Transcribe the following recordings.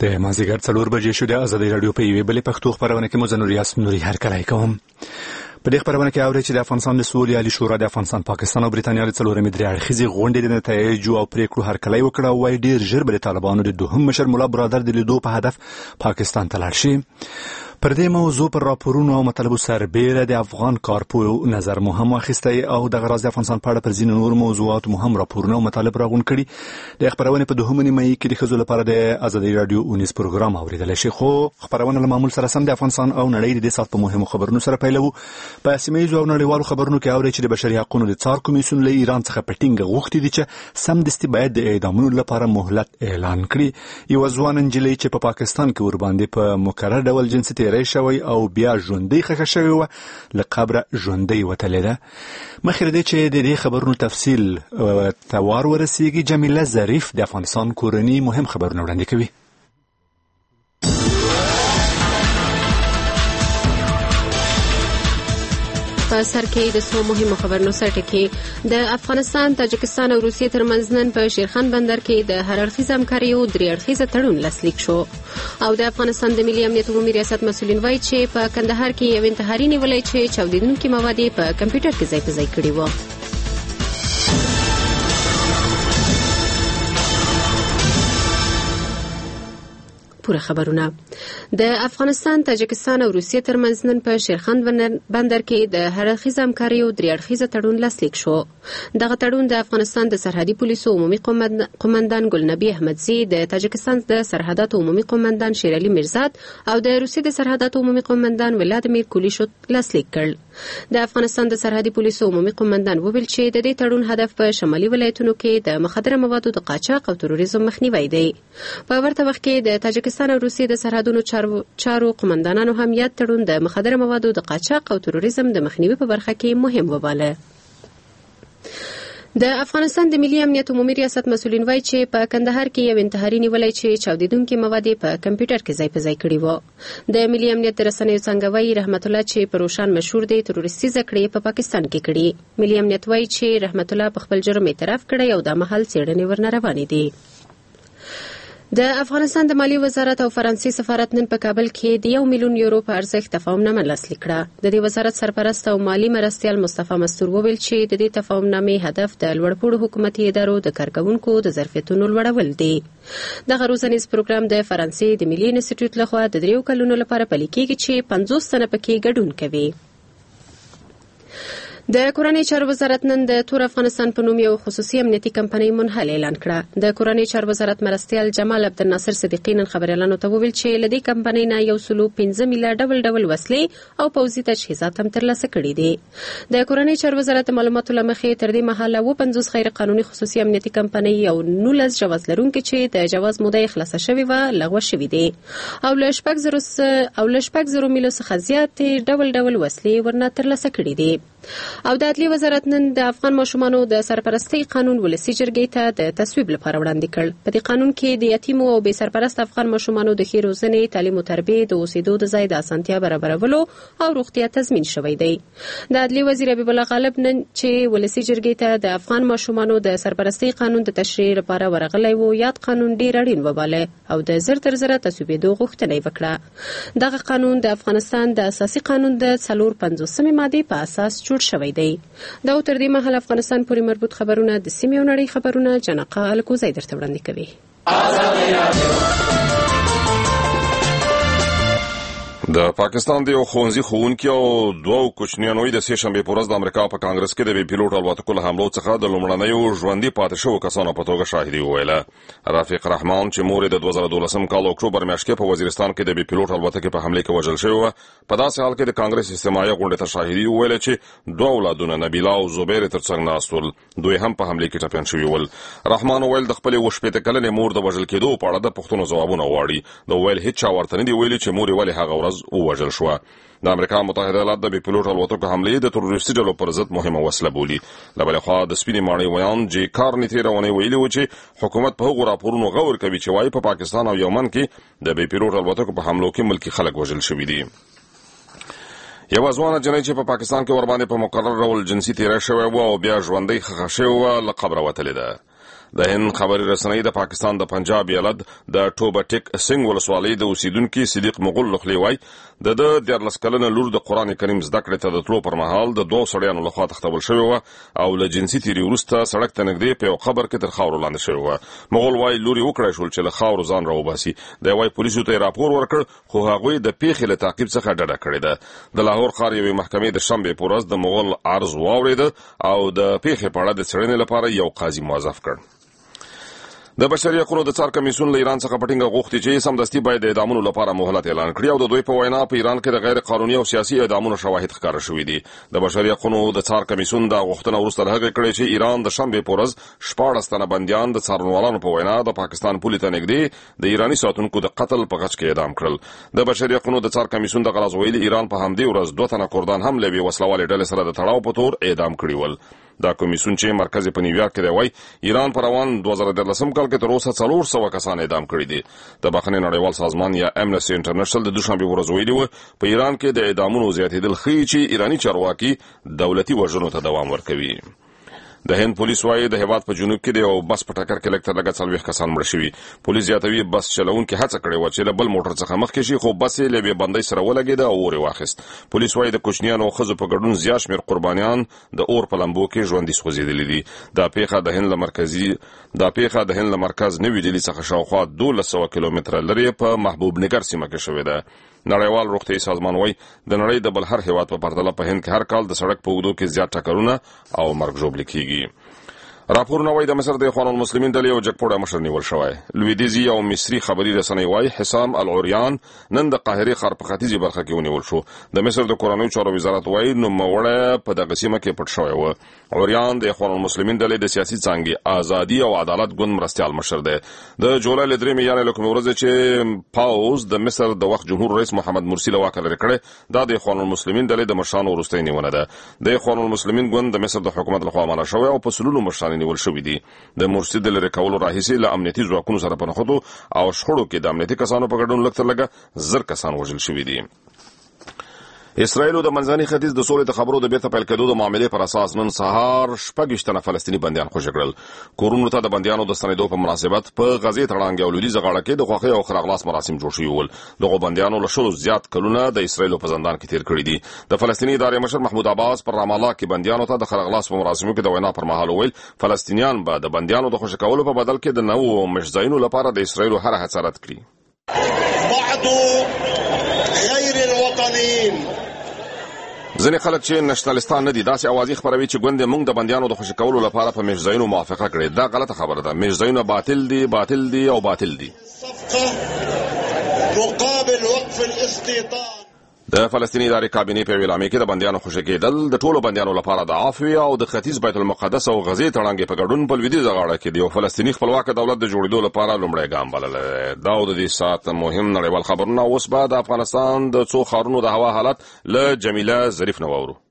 د مازدیګر 4 بجې شو. د ازادي راډیو په یوې بلې پښتو خبرونه کې مو زه ریاست نوري هرکلی کوم. په دې خبرونه کې اورئ چې د افغانستان د سولې عالی شورا د افغانستان، پاکستان او برېټانیا د څلورمې درې اړخیزې غونډې د نتایجو او پریکړو هرکلی وکړ او وايي ډېر ژر به د طالبانو د دوهم مشر ملا برادر د لیدو په هدف پاکستان ته لاړ شي. پر دې موضوع پر راپورونو او مطالبو سربېره د افغان کارپوه نظر مو هم واخیستی او دغه راز د افغانستان په اړه پر ځینو نور موضوعاتو مو هم راپورونه او مطالب راغونډ کړي. د خبرونې په دوهمه نیمه کې د ښځو لپاره د ازادي راډیو اونیز پروګرام اوریدلی شي. خو خبرونه له معمول سره سم د افغانستان او نړۍ د دې ساعت په مهمو خبرونو سره پیلوو. په سیمه ییزو او نړیوالو خبرونو کې اورئ چې د بشري حقوقو د څار کمیسیون له ایران څخه په ټینګه غوښتي دي چې سمدستي باید د اعدامونو لپاره مهلت اعلان کړي. یو ځوان نجلۍ چې په پاکستان کې ورباندې په مکرر ډول جنسي تیری شوی او بیا ژوندۍ ښخه شوې وه، له قبره ژوندۍ وتلې ده. مخکې له دې چې د دې خبرونو تفصیل ته وار ورسیږي، جمیله ظریف د افغانستان کورني مهم خبرونه وړاندې کوي. په سر کې د څو مهمو خبرونو سرټکی. د افغانستان، تاجکستان او روسیې ترمنځ نن په شیرخان بندر کې د هر اړخیزه همکاریو 3 اړخیزه تړون لاسلیک شو. او د افغانستان د ملي امنیت عمومي ریاست مسؤلین وایي چې په کندهار کې یو انتحاري نیولی چې چاودېدونکي مواد یې په کمپیوټر کې ځای په ځای کړي وو. پوره خبرونه. د افغانستان، تاجکستان او روسیې ترمنځ نن په شیرخان بندر کې د هر اړخیزه همکاریو 3 اړخیزه تړون لاسلیک شو. دغه تړون د افغانستان د سرحدي پولیسو عمومي قومندان ګلنبي احمدزي، د تاجکستان د سرحداتو عمومي قومندان شیرعلي میرزاد او د روسیې د سرحداتو عمومي قومندان ولادیمیر کولیشوت لاسلیک کړ. د افغانستان د سرحدي پولیسو عمومي قومندان وویل چې د دې تړون هدف په شمالي ولایتونو کې د مخدره موادو د قاچاق او تروریزم مخنیوی دی. په ورته وخت کې د تاجکستان او روسیې د سرحدونو چارو قومندانانو هم یاد تړون د مخدره موادو د قاچاق او تروریزم د مخنیوي په برخه کې مهم وباله. د افغانستان د ملي امنیت عمومي ریاست مسؤلین وایي چې په کندهار کې یو انتحاري نیولی چې چاودېدونکي مواد په کمپیوټر کې ځای په ځای کړي وو. د ملي امنیت د رسنیو څنګه وایي رحمت الله چې په روشان مشهور دی تروریستي زکړې په پاکستان کې کړي. ملي امنیت وایي چې رحمت الله په خپل جرم اعتراف کړی او د مهال څېړنې ورنه روانې دي. د افغانستان د مالیې وزارت او فرانسې سفارت نن په کابل کې د 1 میلیون یورو په ارزښت تفاهمنامه لاسلیک کړه. د دې وزارت سرپرست او مالی مرستیال مصطفی مستور وویل چې د دې تفاهمنامې هدف د لوړپوړو حکومتي ادارو د کارکوونکو د ظرفیتونو لوړول دي. دغه روزنیز پروګرام د فرانسې د ملي انسټیټیوټ لخوا د 3 کلونو لپاره پلي کېږي چې 50 تنه پکې ګډون کوي. د کورنۍ چارو وزارت نن د تور افغانستان په نوم یو خصوصي امنیتي کمپنۍ منحل اعلان کړه. د کورنۍ چارو وزارت مرستیال جمال عبدالناصر صدیقی نن خبريالانو ته وویل چې له دې کمپنۍ نه 1.5 میلیارډ ډول وسلې او پوځي تجهیزات هم ترلاسه کړي دي. د کورنۍ چارو وزارت معلوماتو له مخې تر دې مهاله 50 غیر قانوني خصوصي امنیتي کمپنۍ او 19 جواز لرونکي چې د جواز موده خلاصه شوې و لغوه شوې دي او له 8.0 میلیون څخه زیات ډول وسلې ورنه ترلاسه کړي دي. او د عدلیې وزارت نن د افغان ماشومانو د سرپرستۍ قانون ولسي جرګې ته د تصویب لپاره وړاندې کړ. په دې قانون کې د یتیمو او بې سرپرست افغان ماشومانو د ښې روزنې، تعلیم او تربیې، د اوسېدو د ځای د اسانتیا برابرولو او روغتیا تضمین شوی دی. د عدلیې وزیر حبیب الله غالب نن چې ولسي جرګې ته د افغان ماشومانو د سرپرستۍ قانون د تشریح لپاره ورغلی و، یاد قانون ډېر اړین وباله او د زر تر زره تصویبېدو غوښتنه یې وکړه. دغه قانون د افغانستان د اساسي قانون د 450 مادې په اساس جوړ شوی دی. دا تر دې مهال افغانستان پورې مربوط خبرونه د سیمې او نړۍ خبرونه جنقه الکوزی درته وړاندې کوي. د پاکستان د یو ښوونځي ښوونکي او 2 کوچنیانو د سې شنبې په ورځ د امریکا په کانګرس کې د بې پیلوټ الوتکو له حملو څخه د لومړنیو ژوندي پاتې شوو کسانو په توګه شاهدي وویله. رفیق رحمان چې مور د 2012 کال اکتوبر میاشت کې په وزیرستان کې د بې پیلوټ الوتکې په حمله کې وژل شوی و، په داسې حال کې د کانګرس اجتماعي غونډې ته شاهدي وویله چې 2 اولادونه نبیلا او زبیر ترڅنګ ناست ول، دوی هم په حمله کې ټپیان شوي ول. رحمان وویل د خپلې 18 کلنې مور د وژل کېدو په اړه د پوښتنو ځوابونه غواړي. د ویل هیڅ چا ورته نه دی ویلي چې مور یې ولې هغه ورځ ووژل شوه. د امریکا متحده ایالات د بې پیلوټ الوتکو حملې د تروریستي ډلو پر ضد مهمه وسله بولي. له بلې خوا د سپینې ماڼۍ ویان جې کارني تېره اونۍ ویلي و چې حکومت په هغو راپورونو غور کوي چې وایي په پاکستان او یمن کې د بې پیلوټ الوتکو په حملو کې ملکي خلک وژل شوي دي. یو ځوانه جنۍ چې په پاکستان کې ورباندې په مقرر ډول جنسي تیری شوی و او بیا ژوندۍ ښخه شوې وه له قبره وتلې ده. د هند خبري رسنۍ د پاکستان د پنجاب ایالت د ټوبټیک سنگ ولسوالۍ د اوسیدونکو صدیق مغل لخوا وایي د 14 کلنه لور د قران کریم زده کړې ته د تلو پر مهال د 2 سړیانو لخوا تختول شوی و او له جنسي تیری وروسته سړک ته نږدې په یو قبر کې تر خاورو لاندې شوی و. مغل وایي لوري وکړای شول چې له خاورو ځان راوباسي. د وایي پولیسو ته راپور ورکړ خو هغوی د پیښې له تعقیب څخه ډډه کړې ده. د لاهور ښار یوې محکمې د شنبې په ورځ د مغل عرض واورېد او د پیښې په اړه د څېړنې لپاره یو قاضي موظف کړ. د بشري حقوقو د څار کمیسیون له ایران څخه پټینګه غوښتي چې سمدستي باید د اعدامونو لپاره مهلت اعلان کړي او د دوی په وینا په ایران کې د غیر قانوني او سیاسي اعدامونو شواهد ښکاره شوي دي. د بشري حقوقو د څار کمیسیون دا غوښتنه وروسته له هغې کړې چې ایران د شنبې په ورځ 14 تنه بندیان د څارنوالانو په وینا د پاکستان پولې ته نږدې د ایراني ساتونکو د قتل په غچ کې اعدام کړل. د بشري حقوقو د څار کمیسیون د غلاز ویلي ایران په همدې ورځ 2 تنه کردان هم له وسلوالې ډلې سره د تړاو په تور اعدام کړي ول. دا کمیسیون چې مرکز په نیویارک کې دی وایي ایران پر روان 2013 کال کې تر اوسه 400 کسان اعدام کړي دي. د بخښنې نړیوال سازمان یا امنسټي انټرنیشنل د دوشنبه ورځ ویلي و په ایران کې د اعدامونو زیاتېدل ښیي چې ایراني چارواکي دولتي وژنو ته دوام ورکوي. د هند پولیس وايي د هیواد په جنوب کې د یو بس په ټکر کې لږ تر لږه 40 کسان مړ شوي. پولیس زیاتوي بس چلوونکي هڅه کړې و چې له بل موټر څخه مخکې شي خو بس یې له بې بندۍ سره ولګېده او اور یې واخیست. پولیس وايي د کوچنیانو او ښځو په ګډون زیات شمېر قربانیان د اور په لمبو کې ژوندي سوځېدلي دي. دا پیښه د هند له مرکز نوي ډیلي څخه شاوخوا 1200 کیلومتره لرې په محبوب نګر سیمه کې شوې ده. نړیوال روغتیايي سازمان وايي د نړۍ د بل هر هیواد په پرتله په هند کې هر کال د سړک په اوږدو کې زیات ټکرونه او مرګ ژوبل کیږي. راپورونه وايي د مصر د اخوان المسلمین ډلې او جګپوړه مشر نیول شوی. لویدیزي او مصري خبري رسنۍ وايي حسام العریان نن د قاهرې ښار په ختیځي برخه کې ونیول شو. د مصر د کورنیو چارو وزارت وايي نوموړی په دغه سیمه کې پټ شوی و. عریان د اخوان المسلمین ډلې د سیاسي څانګې ازادي او عدالت ګوند مرستيال مشر دی. د جولای ل 3 یانې له کومې ورځې چې پاوز د مصر د وخت جمهور رئیس محمد مرسي له واکه لرې کړی دا د اخوان المسلمین ډلې د مشرانو وروستۍ نیونه ده. د اخوان المسلمین ګوند د مصر د حکومت لخوا منع شوی او په سلونو مشران نیول شوي دي. د مرسي د لرې کولو راهیسې له امنیتي ځواکونو سره په نښتو او شخړو کې د امنیتي کسانو په ګډون لږ تر لږه 1000 کسان وژل شوي دي. اسرائیل د منځني ختیځ د سولې د خبرو د بیرته پیل کېدو د معاملې پر اساس نن سهار 26 تنه فلسطینی بندیان خوشي کړل. کورونو ته د بندیانو د ستنېدو په مناسبت په غزې تړانګې او لویدیځه غاړه کې د خوښۍ او خراغلاس مراسم جوړ شوي ول. دغه بندیانو له شلو زیات کلونه د اسرائیل په زندان کې تیر کړي دي. د فلسطینی ادارې مشر محمود عباس پر رام الله کې بندیانو ته د خراغلاس په مراسمو کې د وینا پر مهال ویل فلسطینیان به د بندیانو د خوشي کولو په بدل کې د نوو مشځایونو لپاره د اسرائیل هر هڅه رد کړي. ځینې خلک چې نشنالیستان نه دي داسې اوازې خپروي چې ګوند موږ د بندیانو د خوشي کولو لپاره په مشځایونو موافقه کړې. دا غلطه خبره ده. مشځایونه باطل دي او باطل دي. د فلسطینی ادارې کابینې په اعلامیه کې د بندیانو خوشي کېدل د ټولو بندیانو لپاره د عفو او د ختیځ بیت المقدس او غزې تړانګې په ګډون په لویدیځه غاړه کې د یو فلسطینی خپلواک دولت د جوړېدو لپاره لومړی ګام بلل. دا د دې ساعت مهم نړیوال خبرونه. اوس به د افغانستان د څو ښارونو د هوا حالت له جمیله ظریف نه واورو.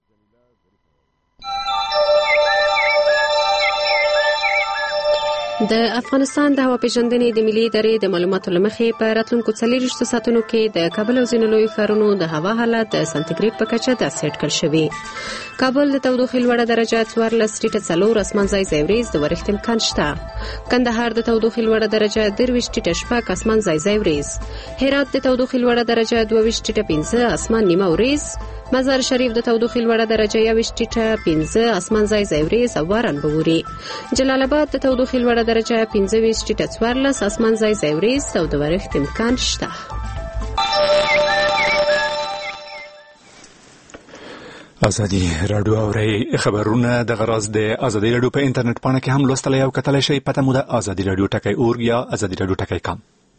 د افغانستان د هوا پیژندنې د ملي ادارې د معلوماتو له مخې په راتلونکو 40 ساعتونو کې د کابل او ځینو لویو ښارونو د هوا حالت د سانتیګریډ په کچه داسې اټکل شوی. کابل د تودوخې لوړه درجه 14.4 اسمان ځای وريځ د ورښت امکان شته. کندهار د تودوخې لوړه درجه 23.6 اسمان ځای وريځ. هرات د تودوخې لوړه درجه 22.5 اسمان نیمه وريځ. مزار شریف د تودوخې لوړه درجه 21.5 اسمان ځای وريځ او باران به ووري. جلال آباد د تودوخې لوړه درجه 25.14 اسمان ځای وريځ او د ورښت امکان شته. ازادي رادیو اوري خبرونه د غراز د ازادي رادیو په انټرنیټ باندې کې هم لوستلای او کتلای شئ. پته مو د ازادي رادیو ټکی اورګ یا ازادي رادیو ټکی کام.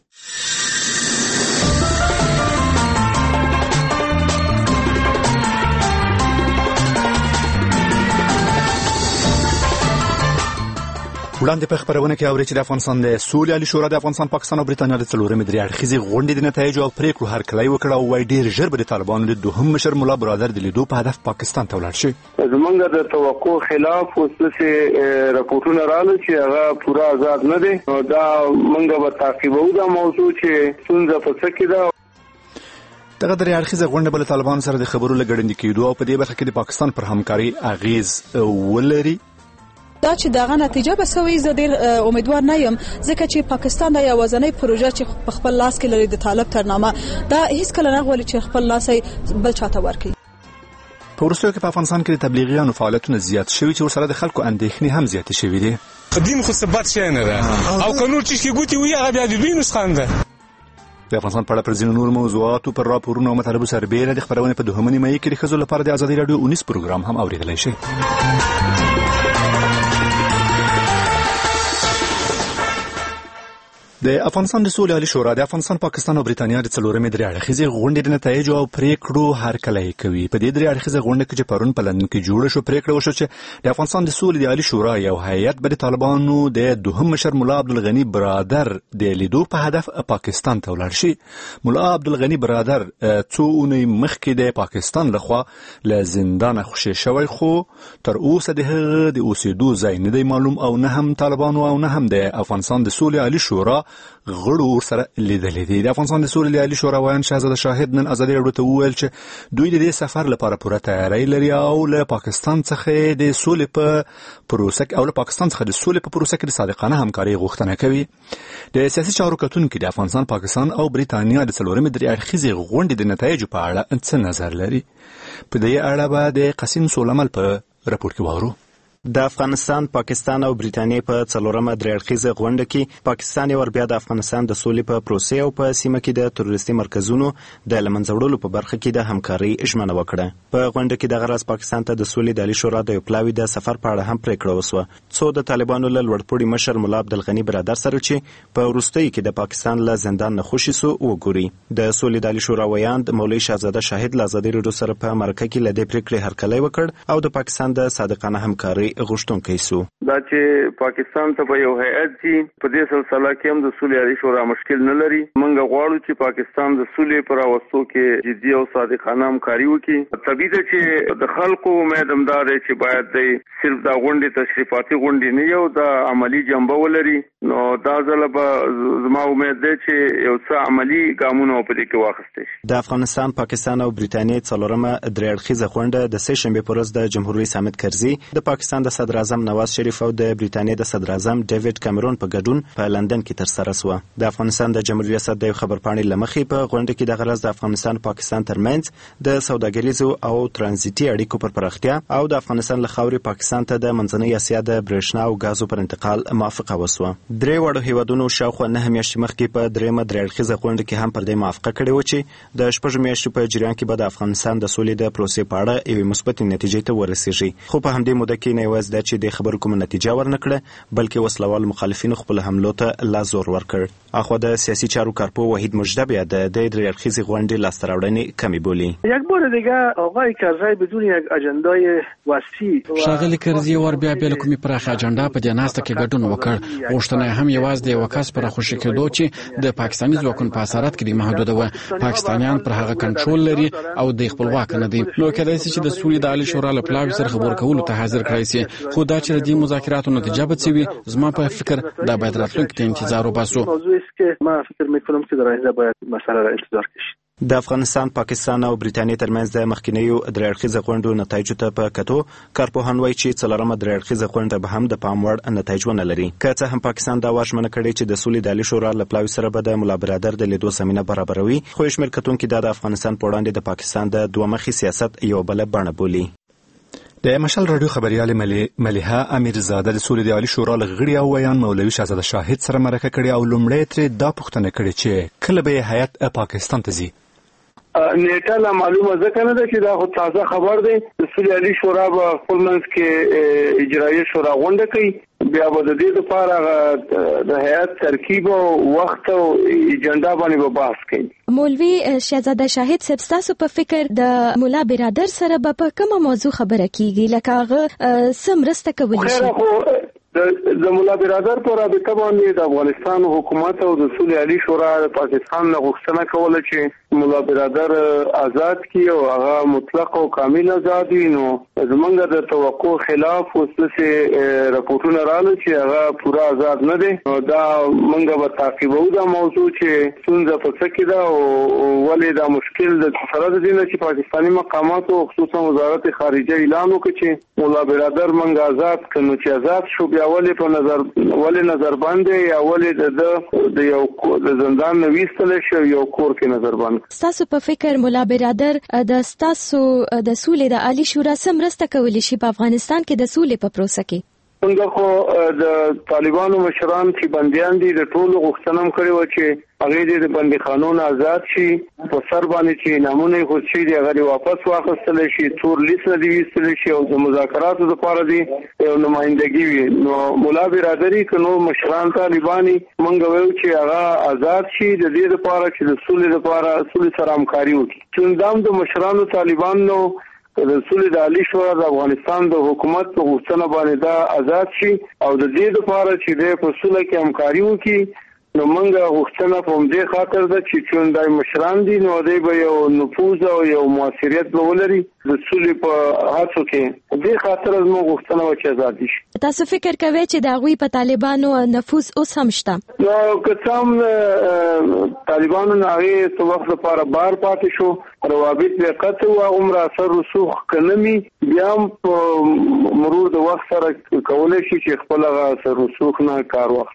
وړاندې په خبرونه کې اوري چې د افغانستان د سولې عالی شورا د افغانستان پاکستان او برېټانیا د څلورمې درې اړخیزې غونډې د نتایجو او پریکړو هرکلی وکړ او وايي ډېر ژر به د طالبانو د دوهم مشر مولا برادر د لیدو په هدف پاکستان ته ولاړ شي. زمونږ د توقع خلاف اوسه راپورټونه راغلي چې هغه پوره آزاد نه دي. دا موږ به تعقیبو دا موضوع چې څنګه په څه کې ده. دغه درې اړخیزه غونډه بل طالبان سره د خبرو لګړندې کېدو او په دې برخه کې د پاکستان پر همکاري اغیز ولري. دا چې دغه نتیجه به سوي زه ډیر امیدوار نه یم ځکه چې پاکستان د یوازینی پروژه چې په خپل لاس کې لري د طالب ترنامه دا هیڅ کله نه غواړي چې خپل لاس بل چاته ورکړي. په وروستیو کې په افغانستان کې د تبلیغیانو فعالیتونه زیات شوي چې ورسره د خلکو اندېښنې هم زیاتې شوي دي. دین خو ثبات شي نه ده او قانون چې ګوتی وي هغه بیا د دوی نسخان ده. د افغانستان په اړه پر ځینو نور موضوعاتو پر راپورونو او مطالبو سربېره د خبرونې په 2 نیمایي کې د ښځو لپاره د ازادي راډیو 19 پروګرام هم اورېدلی شي. د افغانستان د سولې عالی شورا د افغانستان، پاکستان او برېټانیا د 4مې درې اړخیزې غونډې د نتایجو او پریکړو هرکلی کوي. په دې درې اړخیزه غونډه کې چې پرون په لندن کې جوړه شو، پریکړه وشو چې د افغانستان د سولې د عالی شورا یو هیئت به د طالبانو د دوهم مشر ملا عبدالغني برادر د لیدو په هدف پاکستان ته ولاړ شي. ملا عبدالغني برادر څو اونۍ مخکې د پاکستان لخوا له زندانه خوشې شوی، خو تر اوسه د هغه د اوسېدو ځای نه دی معلوم او نه هم طالبانو او نه هم د افغانستان د سولې عالی شورا غړو ورسره لیدلې دي. د افغانستان د سولې عالی شورا وایي شهزاده شاهد نن ازادي راډیو ته وویل چې دوی د دې سفر لپاره پوره تیاری لري او له پاکستان څخه د سولې په پروسه کې د صادقانه همکاري غوښتنه کوي. د سیاسي چارو کتونکي د افغانستان، پاکستان او برېټانیا د 4مې درې اړخیزې غونډې د نتایجو په اړه څه نظر لري؟ په دې اړه به د قاسم سولمل په راپور کې واورو. د افغانستان، پاکستان او برېټانیا په 4مه درې اړخیزه غونډه کې پاکستان یو بیا د افغانستان د سولې په پروسې او په سیمه کې د تروریستي مرکزونو د لمنځه وړلو په برخه کې د همکارۍ ژمنه وکړه. په غونډه کې د غرض پاکستان ته د سولې د عالی شورا د یو پلاوي د سفر په اړه هم پریکړه وسوه. څو د طالبانو له لوړپوړي مشر ملا عبدالغني برادر سره چې په وروستۍ کې د پاکستان له زندان نه خوشي سو وګوري. د سولې د عالی شورا ویاند مولوي شهزاده شاهد له ازادي راډیو سره په مرکه کې له دې پریکړې هرکلی وکړ او د پاکستان د صادقانه همکارۍ غوښتونکی سو. دا چې پاکستان ته په یو هیئت دي په دې سلسله کې هم د سولې عالی شورا مشکل نه لري. موږ غواړو چې پاکستان د سولې پر راوستو کې جدي او صادقانه همکاري وکړي. طبیعي ده چې د خلکو امید هم دا دی چې باید د صرف دا غونډې تشریفاتي غونډې نه یو د عملی جنبه ولري. نو دا ځل به زما امید دی چې یو څه عملی ګامونه په دې کې واخیستل شي. د افغانستان، پاکستان او برېټانیا 4مه درې اړخیزه غونډه د سه شنبې په ورځ د جمهور رئیس حامد کرزي، د پاکستان د صدر اعظم نواز شریف او د برېټانیا د صدر اعظم ډیوډ کامرون په ګډون په لندن کې ترسره شوه. د افغانستان د جمهوریت ریاست د خبرپاڼې لمخې په غونډه کې د غرض د افغانستان او پاکستان ترمنځ د سوداګریزو او ترانزیتي اړیکو پر پراختیا او د افغانستان له خاورې پاکستان ته د منځنۍ اسیا د برېښنا او غازو پر انتقال موافقه وسوه. درې واړو هیوادونو شاوخوا 9 میاشتې مخکې په 3مه درې اړخیزه غونډه کې هم پر دې موافقه کړې و چې د 6 میاشتې په جریان کې به د افغانستان د سولې د پروسې په اړه یوې مثبتې نتیجې ته ورسیږي. خو په همدې موده کې نه یوازې دا چې د خبرو کومه نتیجه ورنکړه بلکې وسلوال مخالفینو خپل حملو ته لا زور ورکړ. اخو د سیاسي چارو کارپو وحید مجدبی د درې اړخیزې غونډې لاسته راوړنې کمی بولی. یک بار دیگه آقای کرزی بدون یک اجندای وسیع شاغلی کرزی ور بیا بل کومي پراخه اجنډا په دې ناسته کې ګډون وکړ. غوښتنه هم یوازې د وکاس پر خوشی کېدو چې د پاکستاني ځواکونو په اثرات کې محدوده و. پاکستانیان پر هغه کنټرول لري او د خپلواک نه دي. نو کېدای شي چې د سولې د عالی شورا له پلاوي سره خبرو کولو ته حاضر کړای شي. خو دا چې د مذاکراتو نتیجه به څه وي، زما په فکر دا باید راتلونکي ته انتظار وباسو. موضوعی است که من فکر میکنم که در آینده باید مسئله را انتظار کشید. د افغانستان، پاکستان او برېټانیا ترمنځ د مخکینیو درې اړخیزه غونډو نتایجو ته په کتو کارپوهان وایي چې 4مه درې اړخیزه غونډه به هم د پام وړ نتایج ونه لري. که څه هم پاکستان دا واژمنه کړې چې د سولې د عالی شورا له پلاوي سره به د ملا برادر د لیدو زمینه برابروي، خو شمېر کتونکي دا د افغانستان په وړاندې د پاکستان د دوه مخي سیاست یو بل بڼه بولي. د مشال رادیو خبريال ملیحه امیرزاده د سولې د عالی شورا لغړی او ویان مولوي شهزاده شاهد سره مرکه کړې او لومړی تر دا پوښتنه کړې چې کله به هیئت پاکستان ته ځي. نیټه لا معلومه ځکه نه ده چې دا خو تازه خبر دی. د سولې عالی شورا به خپل منځ کې اجرایي شورا غونډه کوي، بیا به د دې لپاره د هیئت ترکیب او وخت او ایجنډا باندې به بحث کوي. مولوي شهزاده شاهد صاحب، تاسو په فکر د مولا برادر سره به په کومه موضوع خبره کیږي؟ لکه هغه سمرسته کولی شي؟ د مولا برادر پر رابطه باندې د افغانستان حکومت او د سولې عالی شورا د پاکستان نه غوښتنه کوله چې مولا برادر آزاد کی او هغه مطلق او کامل آزاد وي نو زمونږ د توقع خلاف اوسه راپورټونه رااله چې هغه پورا آزاد نه دي. دا مونږ به تعقیبو دا موضوع چې څنګه په څه کې دا او ولې دا مشکل د سره د دینه چې پاکستاني مقامات او خصوصا وزارت خارجه اعلان وکړي چې مولا برادر مونږ آزاد کړو چې آزاد شو بیا ولې نظر باندې یا ولې د یو د زندان نویستل شو یو کور کې نظر باندې. تاسو په فکر مولا برادر د تاسو د سولې د عالی شورا سمرسته کولی شي په افغانستان کې د سولې په پروسه کې؟ څنګه خو د طالبانو مشران چې بنديان دي د ټولو غوښتنه کړې و چې هغه د بندي قانون آزاد شي په سر باندې چې نمونه خو شي دی هغه واپس واخیستل شي تور لیست دی وستل شي او د مذاکراتو لپاره دی یو نمائندګي وي. نو مولا برادری کنو مشران طالباني مونږ وایو چې هغه آزاد شي د دې لپاره چې د سولې لپاره سولې سره همکاري وکړي. چې د مشرانو طالبانو د سولې د عالی شورا د افغانستان د حکومت په غوښتنه باندې دا آزاد شي او د دې لپاره چې د په سولې کې همکاري وکړي. نو موږ غوښتنه په دې خاطر ده چې څنګه مشران دي نو دوی به یو نفوذ او یو موثریت ولري د سولې په هڅو کې. دې خاطر موږ غوښتنه و چې آزاد شي. تاسو فکر کوئ چې د غوي په طالبانو نفوذ اوس هم شته؟ نو کڅام طالبانو ناغي څو وخت لپاره بار پاتې شو روابط به قطع او عمر اثر رسوخ کنمي بیا مرور د وخت سره کولای شي چې خپل اثر رسوخ نه کار وخت.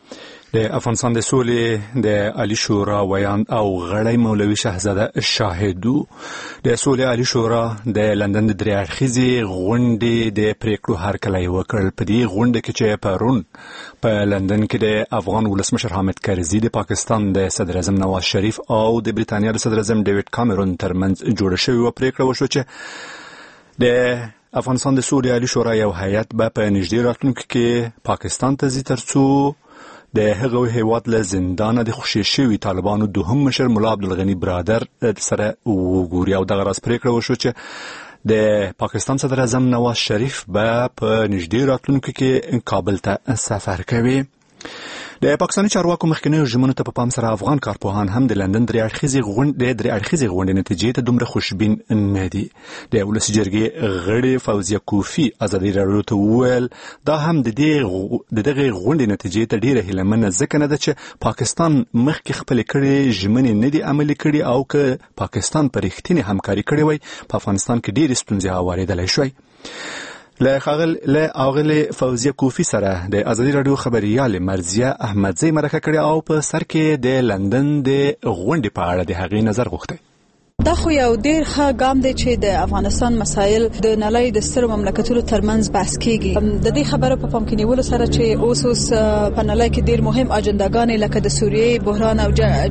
د افغانستان د سولې د عالی شورا ویاند او غړی مولوي شهزاده شاهدو د سولې عالی شورا د لندن د درې اړخیزې غونډې د پریکړو هرکلی وکړ. په دې غونډه کې چې پرون په لندن کې د افغان ولسمشر حامد کرزي د پاکستان د صدر اعظم نواز شریف او د بریتانیا د صدر اعظم ډیوډ کامرون ترمنځ جوړه شوې پریکړه وشو چې د افغانستان د سولې عالی شورا یو هیئت به په نږدې راتلونکي کې پاکستان ته ځي ترڅو د هغه هیواد له زندانه د خوشي شوی طالبانو دوهم مشر مولا عبدالغنی برادر سره وګوري. او دغه راز پریکړه وشو چې د پاکستان صدر اعظم نواز شریف به په نږدې راتلونکي کې کابل ته سفر کوي. د پاکستاني چارواکو مخکنی ژمنو ته په پام سره افغان کارپوهان هم د لندن درې اړخیزې غونډې نتیجې ته دومره خوشبین نه دي. د ولسي جرګې غړي فوزیه کوفی ازادي راډیو ته وویل دا هم د دغه غونډې نتیجې ته ډیره هیلمنه ځکه نه ده چې پاکستان مخکې خپل کړي ژمنې نه دي عملي کړي او که پاکستان پر رښتینې همکاري کړې وای په افغانستان کې ډیرې ستونزې هواریدلی شوی. له اغلی فوزیه کوفی سره د ازادي راډیو خبريال مرزیه احمدزی مرکه کړي او په سر کې د لندن د غونډې په اړه د هغې نظر غوښتي. دا خو یو ډیر ښه ګام دی چې د افغانستان مسایل د نړۍ د ستر مملکتونو ترمنځ بحث کیږي. د دې خبرو په پام کې نیولو سره چې اوس په نړۍ کې ډیر مهم اجنداګانې لکه د سوریې بحران او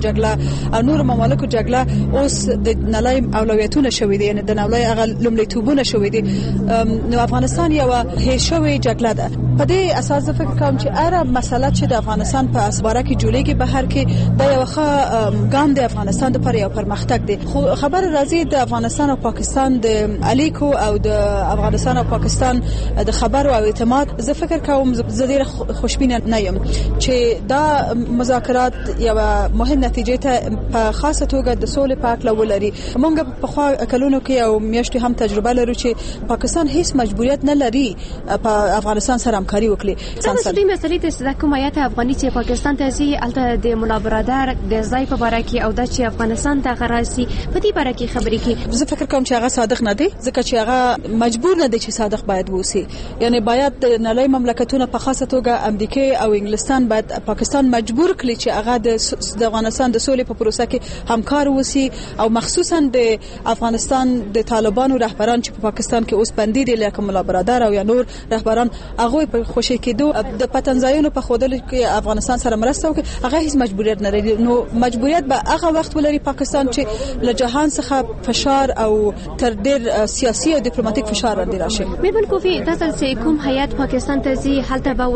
جګړه او نور ممالکو جګړه اوس د نړۍ اولویتونه شوې دي، یعنی د نړۍ هغه لومړیتوبونه شوې دي. نو افغانستان یو هیڅ شوې جګړه ده. په دې اساس فکر کوم چې هر مسله چې د افغانستان په اسباره کې جوړیږي بهر کې دا یو ښه ګام دی افغانستان لپاره یو پرمختګ دی. خو خبر راځي د افغانستان او پاکستان د الیکو او د افغانستان او پاکستان د خبرو او اعتماد زه فکر کوم زه ډیر خوشبینه نه یم چې دا مذاکرات یو مهم نتیجې ته په خاصه توګه د سولې په اړه ولري. موږ په خوا کلونو کې او میاشتې هم تجربه لرو چې پاکستان هیڅ مجبوریت نه لري په افغانستان سره همکاري وکړي. تاسو دې مسلې ته صدا کوم آیت افغاني چې پاکستان ته ځي الته د مولا برادر د ځای په باره کې او د چې افغانستان ته غراسي په دې باره کې خبرې کې زه فکر کوم چې هغه صادق نه دی ځکه چې هغه مجبور نه دی چې صادق باید ووسی. یعنی باید د نړۍ مملکتونه په خاصه توګه امریکا او انګلستان باید پاکستان مجبور کړي چې هغه د افغانستان د سولې په پروسه کې همکار وسی او مخصوصا د افغانستان د طالبانو رهبران چې په پاکستان کې اوس بندي دي لکه مولا برادر او یا نور رهبران هغه په خوشی کېدو د پتنځایونو په خودلو کې افغانستان سره مرسته وکړي هغه هیڅ مجبوریت نه لري. نو مجبوریت به هغه وخت ولري پاکستان چې له جهان څخه فشار او تر ډیر سیاسي او ډیپلوماټیک فشار باندې راشي. میبن کوفی تاسو چې کوم هیئت پاکستان ته ځي هلته به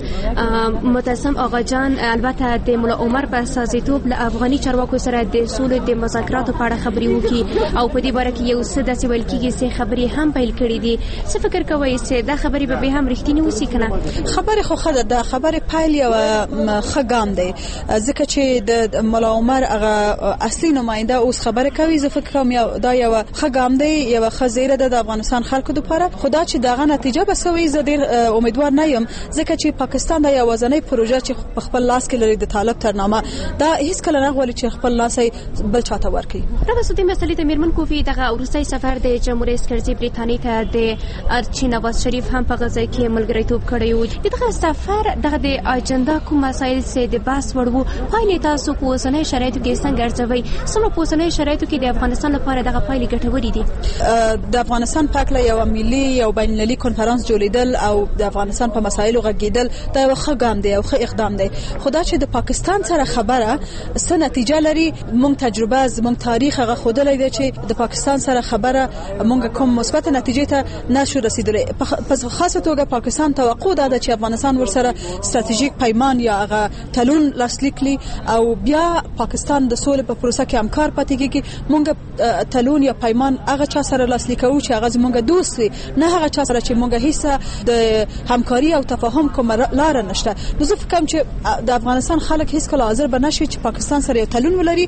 ورسره متسم آقا جان البته د مولا عمر په اساسیتوب له افغاني چارواکو سره د سولې د مذاکراتو په اړه خبرې وکړي او په دې باره کې یو څه داسې ویل کېږي چې خبرې هم پیل کړې دي. څه فکر کوئ چې دا خبرې به هم رښتینی وسی ونیسي کنه. خبره خو خده د خبره پایل یو خګام دی ځکه چې د مولا عمر هغه اصلي نماینده اوس خبره کوي. زه فکر کوم دا یو خګام دی یو خزیره د افغانستان خلکو لپاره. خدا چې دغه نتیجه به سوي زه ډیر امیدوار نه یم ځکه چې پاکستان د یو وزنۍ پروژه چې خپل لاس کې لري د طالب ترنامه دا هیڅ کله نه غواړي چې خپل لاس بل چاته ورکړي. دا وسوتي مسلې ته میرمن کوفی دغه ورسای سفر د جمهوریت رئیس کرزي بریتانیا ته د ارچی نواز شریف هم په غزا کې ملګریتوب کړی و. دغه سفر دغه د اجنډا کوم مسایل سه د بحث وړو پایلې تاسو په اوسنۍ شرایطو کې څنګه ارزوي؟ سمه په اوسنۍ شرایطو کې د افغانستان لپاره دغه پایلې ګټورې دي؟ د افغانستان پاکله یو ملي یو بین المللي کنفرانس جوړیدل او د افغانستان په مسایلو غږیدل دا یو ښه ګام دی او ښه اقدام دی. خدا چې د پاکستان سره خبره څه نتیجه لري مونږ تجربه زموږ تاریخ هغه خودلې دی چې د پاکستان سره خبره مونږ کوم مثبت نتیجه ته نشو رسیدلی. په خاصه توګه پاکستان توقع ده چې افغانستان ورسره ستراتیژیک پیمان یا هغه تلون لاسلیک لي او بیا پاکستان د سولې په پروسه کې همکار پاتې کیږي. مونږ تلون یا پیمان هغه چا سره لاسلیکو چې هغه زموږ دوست وي نه هغه چا سره چې مونږ هیڅ د همکاري او تفاهم کوم لار نشته. نو زه فکر کوم چې د افغانستان خلک هیڅ کله حاضر به نشي چې پاکستان سره یو تلون ولري.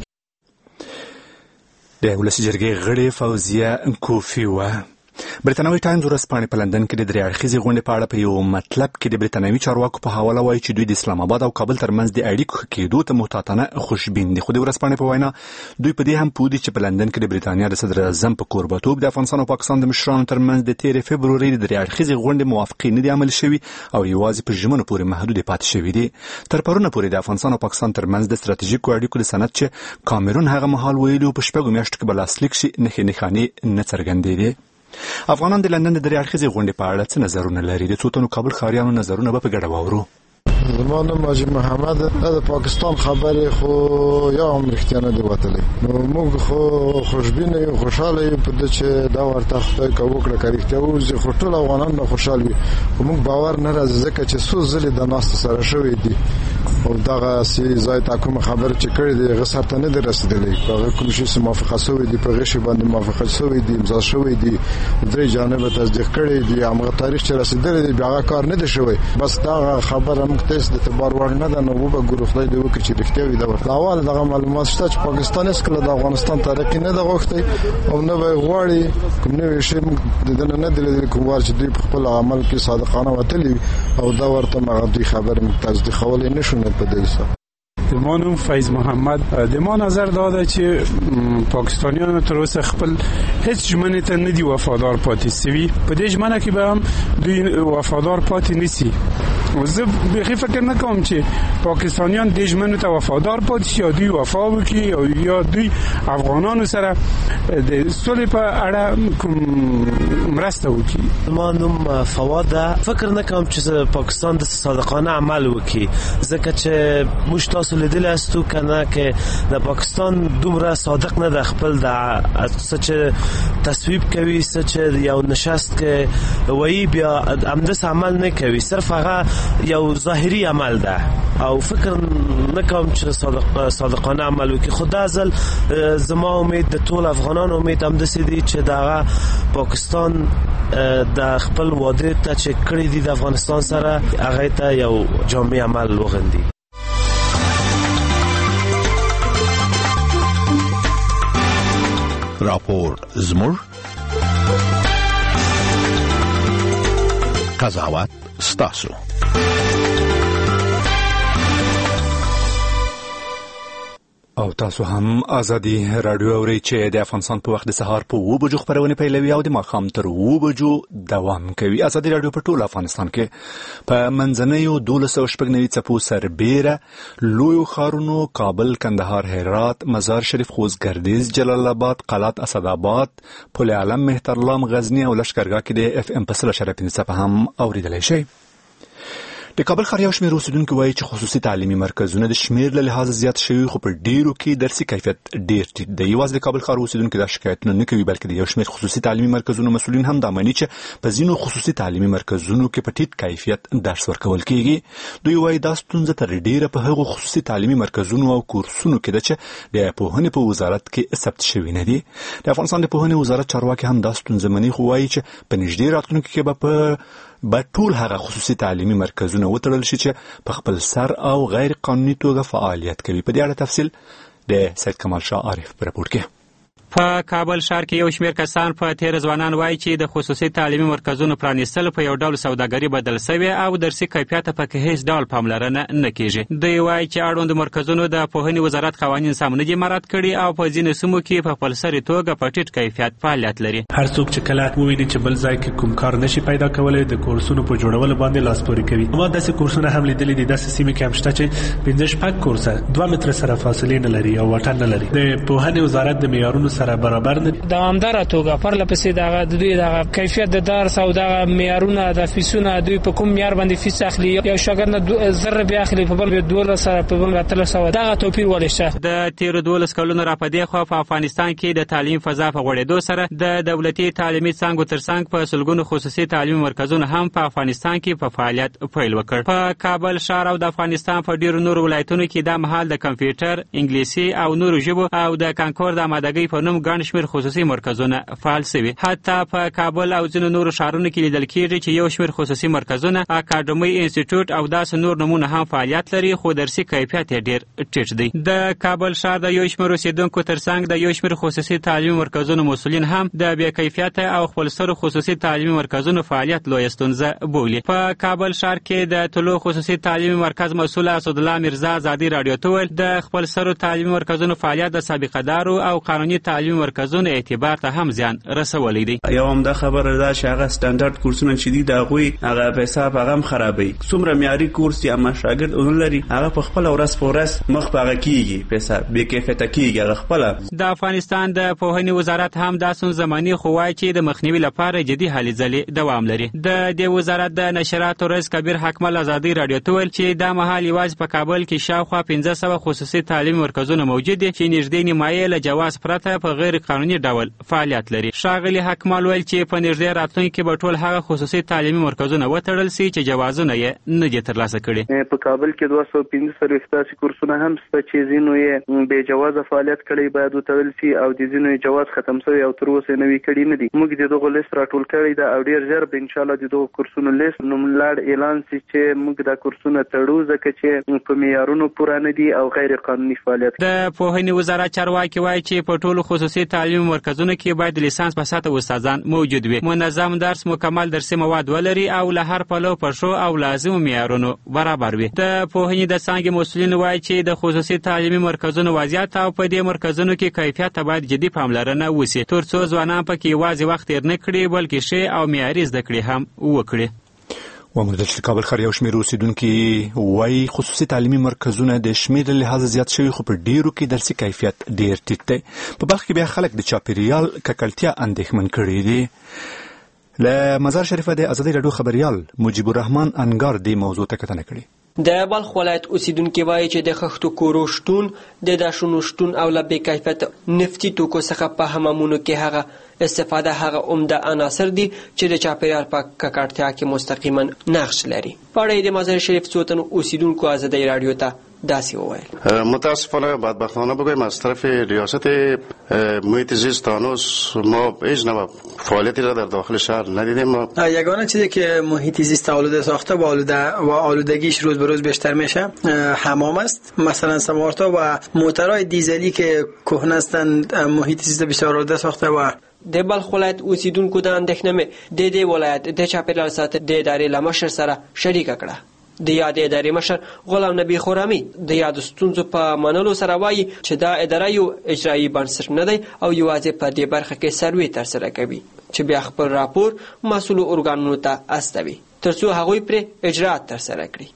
د ولسی جرګې غړي فوزیه کوفی و برتانوي ټایمز ورځپاڼې په لندن کې د درې اړخیزې غونډې په اړه په یو مطلب کې د برتانوي چارواکو په حواله وایي چې دوی د اسلام آباد او کابل ترمنځ د اړیکو ښه کېدو ته محتاطانه خوشبین دي. خو د ورځپاڼې په وینا دوی په دې هم پوه دي چې په لندن کې د برتانیا د صدر اعظم په کوربهتوب د افغانستان او پاکستان د مشرانو ترمنځ د 13 فبروري د درې اړخیزې غونډې موافقې نه دي عملي شوي او یوازې په ژمنو پورې محدود پاتې شوي دي. تر پرونه پورې د افغانستان او پاکستان ترمنځ د ستراتیژیکو اړیکو د سند چې کامرون هغه مهال ویلو په شپږو میاشتو کې به لاسلیک شي نښې نښانې نه څرګندېدې. افغانان د لندن د درې اړخیزې غونډې په اړه څه نظرونه لري؟ د څو تنو کابل ښاریانو نظرونه به په ګډه واورو. زما نوم حاجي محمد د پاکستان خبرې خو یا هم رښتیا نه دی وتلی. نو موږ خو خوشبینه یو خوشاله یو په دې چې دا ورته خدای کا وکړه که رښتیا وځي خو ټول افغانان به خوشحال وي. خو موږ باور نه راځي ځکه چې څو ځلې د ناستې سره شوی دي او دغه ځای ته کومه خبره چې کړې دی هغه سر ته نه دی رسېدلی. هغه کوم شي چې موافقه شوې دي په هغې شي باندې موافقه شوې دي امضا شوې دي درې جانبه تصدیق کړی دي همغه تاریخ چې رسېدلی دی بیا هغه کار نه دی شوی. بس دغه خبره موږ ته د اعتبار وړ نه ده. نو وګورو خدای دې وکړي چې رښتیا وي. دا ورته اول دغه معلومات شته چې پاکستان هېڅ کله د افغانستان ترقي نه ده غوښتی او نه به یې غواړي. کوم نوی شی موږ د ده نه دی لیدلی کوم وار چې دوی په خپل عمل کې صادقانه وتلي او دا ورته هغه دوی خبرې موږ تصدیقولی نه شو نه په دې حساب. ما نوم فیض محمد د ما نظر داده چې پاکستانیان تر اوسه خپل هیڅ ژمنې ته نه دي وفادار پاتې سوي. په دې ژمنه کې به هم دوی وفادار پاتې نشي. زه بیخي فکر نه کوم چې پاکستانیان دې ژمنو ته وفادار پاتې شي یا دوی وفا وکړي او یا دوی افغانانو سره د سولې په اړه مرسته وکړي. ما نوم فواد فکر نه کوم چې پاکستان د صادقانه عمل وکړي ځکه چې موږ تاسو لیدلی استو کنه که د پاکستان دومره صادق نه د خپل د څه چې تصویب کوي څه چې یو نشست کې وایي بیا همداسې عمل نه کوي صرف هغه یو ظاهري عمل ده او فکر نه کوم چې صادقانه عمل وکړي. خو دا ځل زما امید د ټول افغانان امید همداسې دی چې دغه پاکستان د خپل وعده ته چې کړی دي د افغانستان سره هغه ته یو جامع عمل وغندي. راپور زموږ قضاوت ستاسو. او تاسو هم ازادي رادیو اورئ چې د افغانستان په وخت د سهار په 2 بجو خبرونه پیلوي او د ماښام تر 2 بجو دوام کوي. ازادي رادیو په ټول افغانستان کې په منځنیو 1290 څپو سربیره لویو ښارونو کابل، کندهار، هرات، مزار شریف، خوست، ګردیز، جلال آباد، قلات، اسداباد، پل علم، مهترلام، غزنی او لشکرګاه کې د اف ام په 100.5 هم اوریدلای شي. د کابل ښار یو شمېر اوسیدونکو وایي چې خصوصي تعلیمي مرکزونه د شمېر له لحاظه زیات شوي خو په ډیرو کې درسي کیفیت ډیر ټیټ دی. یوازې د کابل ښار اوسیدونکو دا شکایتونه نه کوي بلکې د یو شمېر خصوصي تعلیمي مرکزونو مسؤلین هم دا مني چې په ځینو خصوصي تعلیمي مرکزونو کې په ټیټ کیفیت درس ورکول کیږي. دوی وایي دا ستونزه تر ډیره په هغو خصوصي تعلیمي مرکزونو او کورسونو کې ده چې د پوهنې په وزارت کې ثبت شوي نه دي. د افغانستان د پوهنې وزارت چارواکي هم دا ستونزه مني خو وایي چې په نږدې راتلونکي کې به په به ټول هغه خصوصي تعلیمي مرکزونه وتړل شي چې په خپل سر او غیر قانوني توګه فعالیت کوي. په دې اړه تفصیل د سید کمال شاه عارف په راپور کې. په کابل ښار کې یو شمېر کسان په تیر ځوانان وایي چې د خصوصي تعلیمي مرکزونو پرانیستل په یو ډول سوداګري بدل شوی او درسي کیفیت په کې هیڅ ډول پاملرنه نه کیږي. دوی وایي چې اړوند مرکزونو د پوهنې وزارت قوانین سم نه دي مراعات کړي او په ځینو سیمو کې په خپلسري توګه په ټیټ کیفیت فعالیت لري. هر څوک چې کله وویني چې بل ځای کې کوم کار نشي پیدا کولای د کورسونو په جوړولو باندې لاس پورې کوي. ما داسې کورسونه هم لیدلي دي، داسې سیمې کې هم شته چې 15 کورسه 2 متره سره فاصله نه لري او واټن نه لري. د پوهنې وزارت د معیارونو سره برابر نه دوامدار توګه پرله پسې د دوی د کیفیت د درس او د معیارونو د فیسونو دوی په کوم معیار باندې فیس اخلي. یو شاګرد زر بیا اخلي په بل 12 سره په بل 1300 دا توپیر ولشته. د تیر 12 کلونو را پدې خو په افغانستان کې د تعلیم فضا په غوړېدو سره د دولتي تعلیمي څانګو ترڅنګ په سلګونو خصوصي تعلیمي مرکزونه هم په افغانستان کې په فعالیت پیل وکړ. په کابل ښار او د افغانستان په ډیرو نورو ولایتونو کې د مهال د کمپیوټر، انګلیسي او نورو ژبو او د کانکور د آمادګۍ په نوم ګڼ شمېر خصوصي مرکزونه فعال شوي. حتی په کابل او ځینو نورو ښارونو کې لیدل کېږي چې یو شمېر خصوصي مرکزونه، اکاډمي، انسټیټیوټ او داسې نور نمونه هم فعالیت لري، خو درسي کیفیت یې ډېر ټیټ دی. د کابل ښار د یو شمېر اوسېدونکو ترڅنګ د یو شمېر خصوصي تعلیمي مرکزونو مسؤلین هم د بې کیفیته او خپلسرو خصوصي تعلیمي مرکزونو فعالیت لویه ستونزه بولي. په کابل ښار کې د طلوع خصوصي تعلیمي مرکز مسؤل اسدالله میرزا ازادي راډیو ته وویل د خپلسرو تعلیمي مرکزونو فعالیت د سابقه دارو او قانوني تعلیمي مرکزونو اعتبار ته هم زیان رسولی دی. یو هم دا خبره ده چې هغه سټانډرډ کورسونه چې دي د هغوی هغه په حساب هغه هم خرابوي. څومره معیاري کورس چې اما شاګرد ونلري هغه په خپله ورځ په ورځ مخ په هغه کېږي، په حساب بې کیفیته کېږي هغه خپله. د افغانستان د پوهنې وزارت هم دا ستونزه مني، خو وایي چې د مخنیوي لپاره جدي هلې ځلې دوام لري. د دې وزارت د نشراتو رئیس کبیر حکمل ازادي راډیو ته ویل چې دا مهال یوازې په کابل کې شاوخوا 1500 خصوصي تعلیمي مرکزونه موجود دي چې نږدې نیمایي له جواز پرته په غیر قانوني ډول فعالیت لري. ښاغلي حکمل ویل چې په نږدې راتلونکي کې به ټول هغه خصوصي تعلیمي مرکزونه وتړل شي چې جوازونه یې نه دي ترلاسه کړي. په کابل کې 215 کورسونه هم شته چې ځینو یې بې جوازه فعالیت کړی، باید وتړل شي او د ځینو یې جواز ختم شوی او تر اوسه نوي کړي نه دي. موږ د دغه لیست راټول کړی دا او ډیر ژر به ان شاء الله د دغه کورسونو لیست نوملړ اعلان شي چې موږ دا کورسونه تړو ځکه چې په معیارونو پوره نه دي او غیر قانوني فعالیت. د پوهنې وزارت چارواکي وایي چې په ټولو خصوصي تعلیمي مرکزونو کې باید لیسانس په سطحه استادان موجود وي، منظم درس، مکمل درسي مواد ولري او له هر پلو په ښو او لازمو معیارونو برابر وي. د پوهنې د څانګې مسؤلین وایي چې د خصوصي تعلیمي مرکزونو وضعیت او په دې مرکزونو کې کیفیت ته باید جدي پاملرنه وشي ترڅو ځوانان پکې یوازې وخت تېر نه کړي بلکې ښې او معیاري زده کړې هم وکړي. وموندل چې کابل ښار یو شمېر اوسېدونکي وایي خصوصي تعلیمي مرکزونه د شمېر له لحاظه زیات شوي، خو په ډېرو کې درسي کیفیت ډېر ټیټ دی. په بلخ کې بیا خلک د چاپېریال ککړتیا اندېښمن کړي دي. له مزار شریفه د ازادي راډیو خبریال مجیب الرحمن انګار دې موضوع ته کتنه کړې. د بلخ ولایت اوسیدونکي وایي چې د خښتو کورو شتون، د داشونو شتون او له بې کیفیت نفتي توکو څخه په حمامونو کې هغه استفاده هغه عمده عناصر دي چې د چاپیریال په ککړتیا کې مستقیما نقش لري. په اړه د مزار شریف څو تنو اوسیدونکو ازادي راډیو ته داسې وویل. متاسفانه بدبختانه بگویم از طرف ریاست محیط زیست تا هنوز ما هیچ نوع فعالیتی را در داخل شهر ندیدیم. یگانه چیزی که محیط زیست آلوده ساخته و آلودگیش روز به روز بیشتر میشه حمام است. مثلا سوارتا و موترهای دیزلی که کهنه هستند محیط زیست بسیار آلوده ساخته. و د بلخ ولایت اوسیدونکو د اندېښنې د دې ولایت د چاپیریال ساتنې د ادارې له مشر سره شریکه کړه. د یاد ادارې مشر غلام نبی خرامي د یاد ستونزو په منلو سره وایي چې دا اداره یو اجرایي بنسټ نه دی او یوازې په دې برخه کې سروې ترسره کوي چې بیا خپل راپور مسؤلو ارګانونو ته استوي ترڅو هغوی پر اجرات ترسره کړي.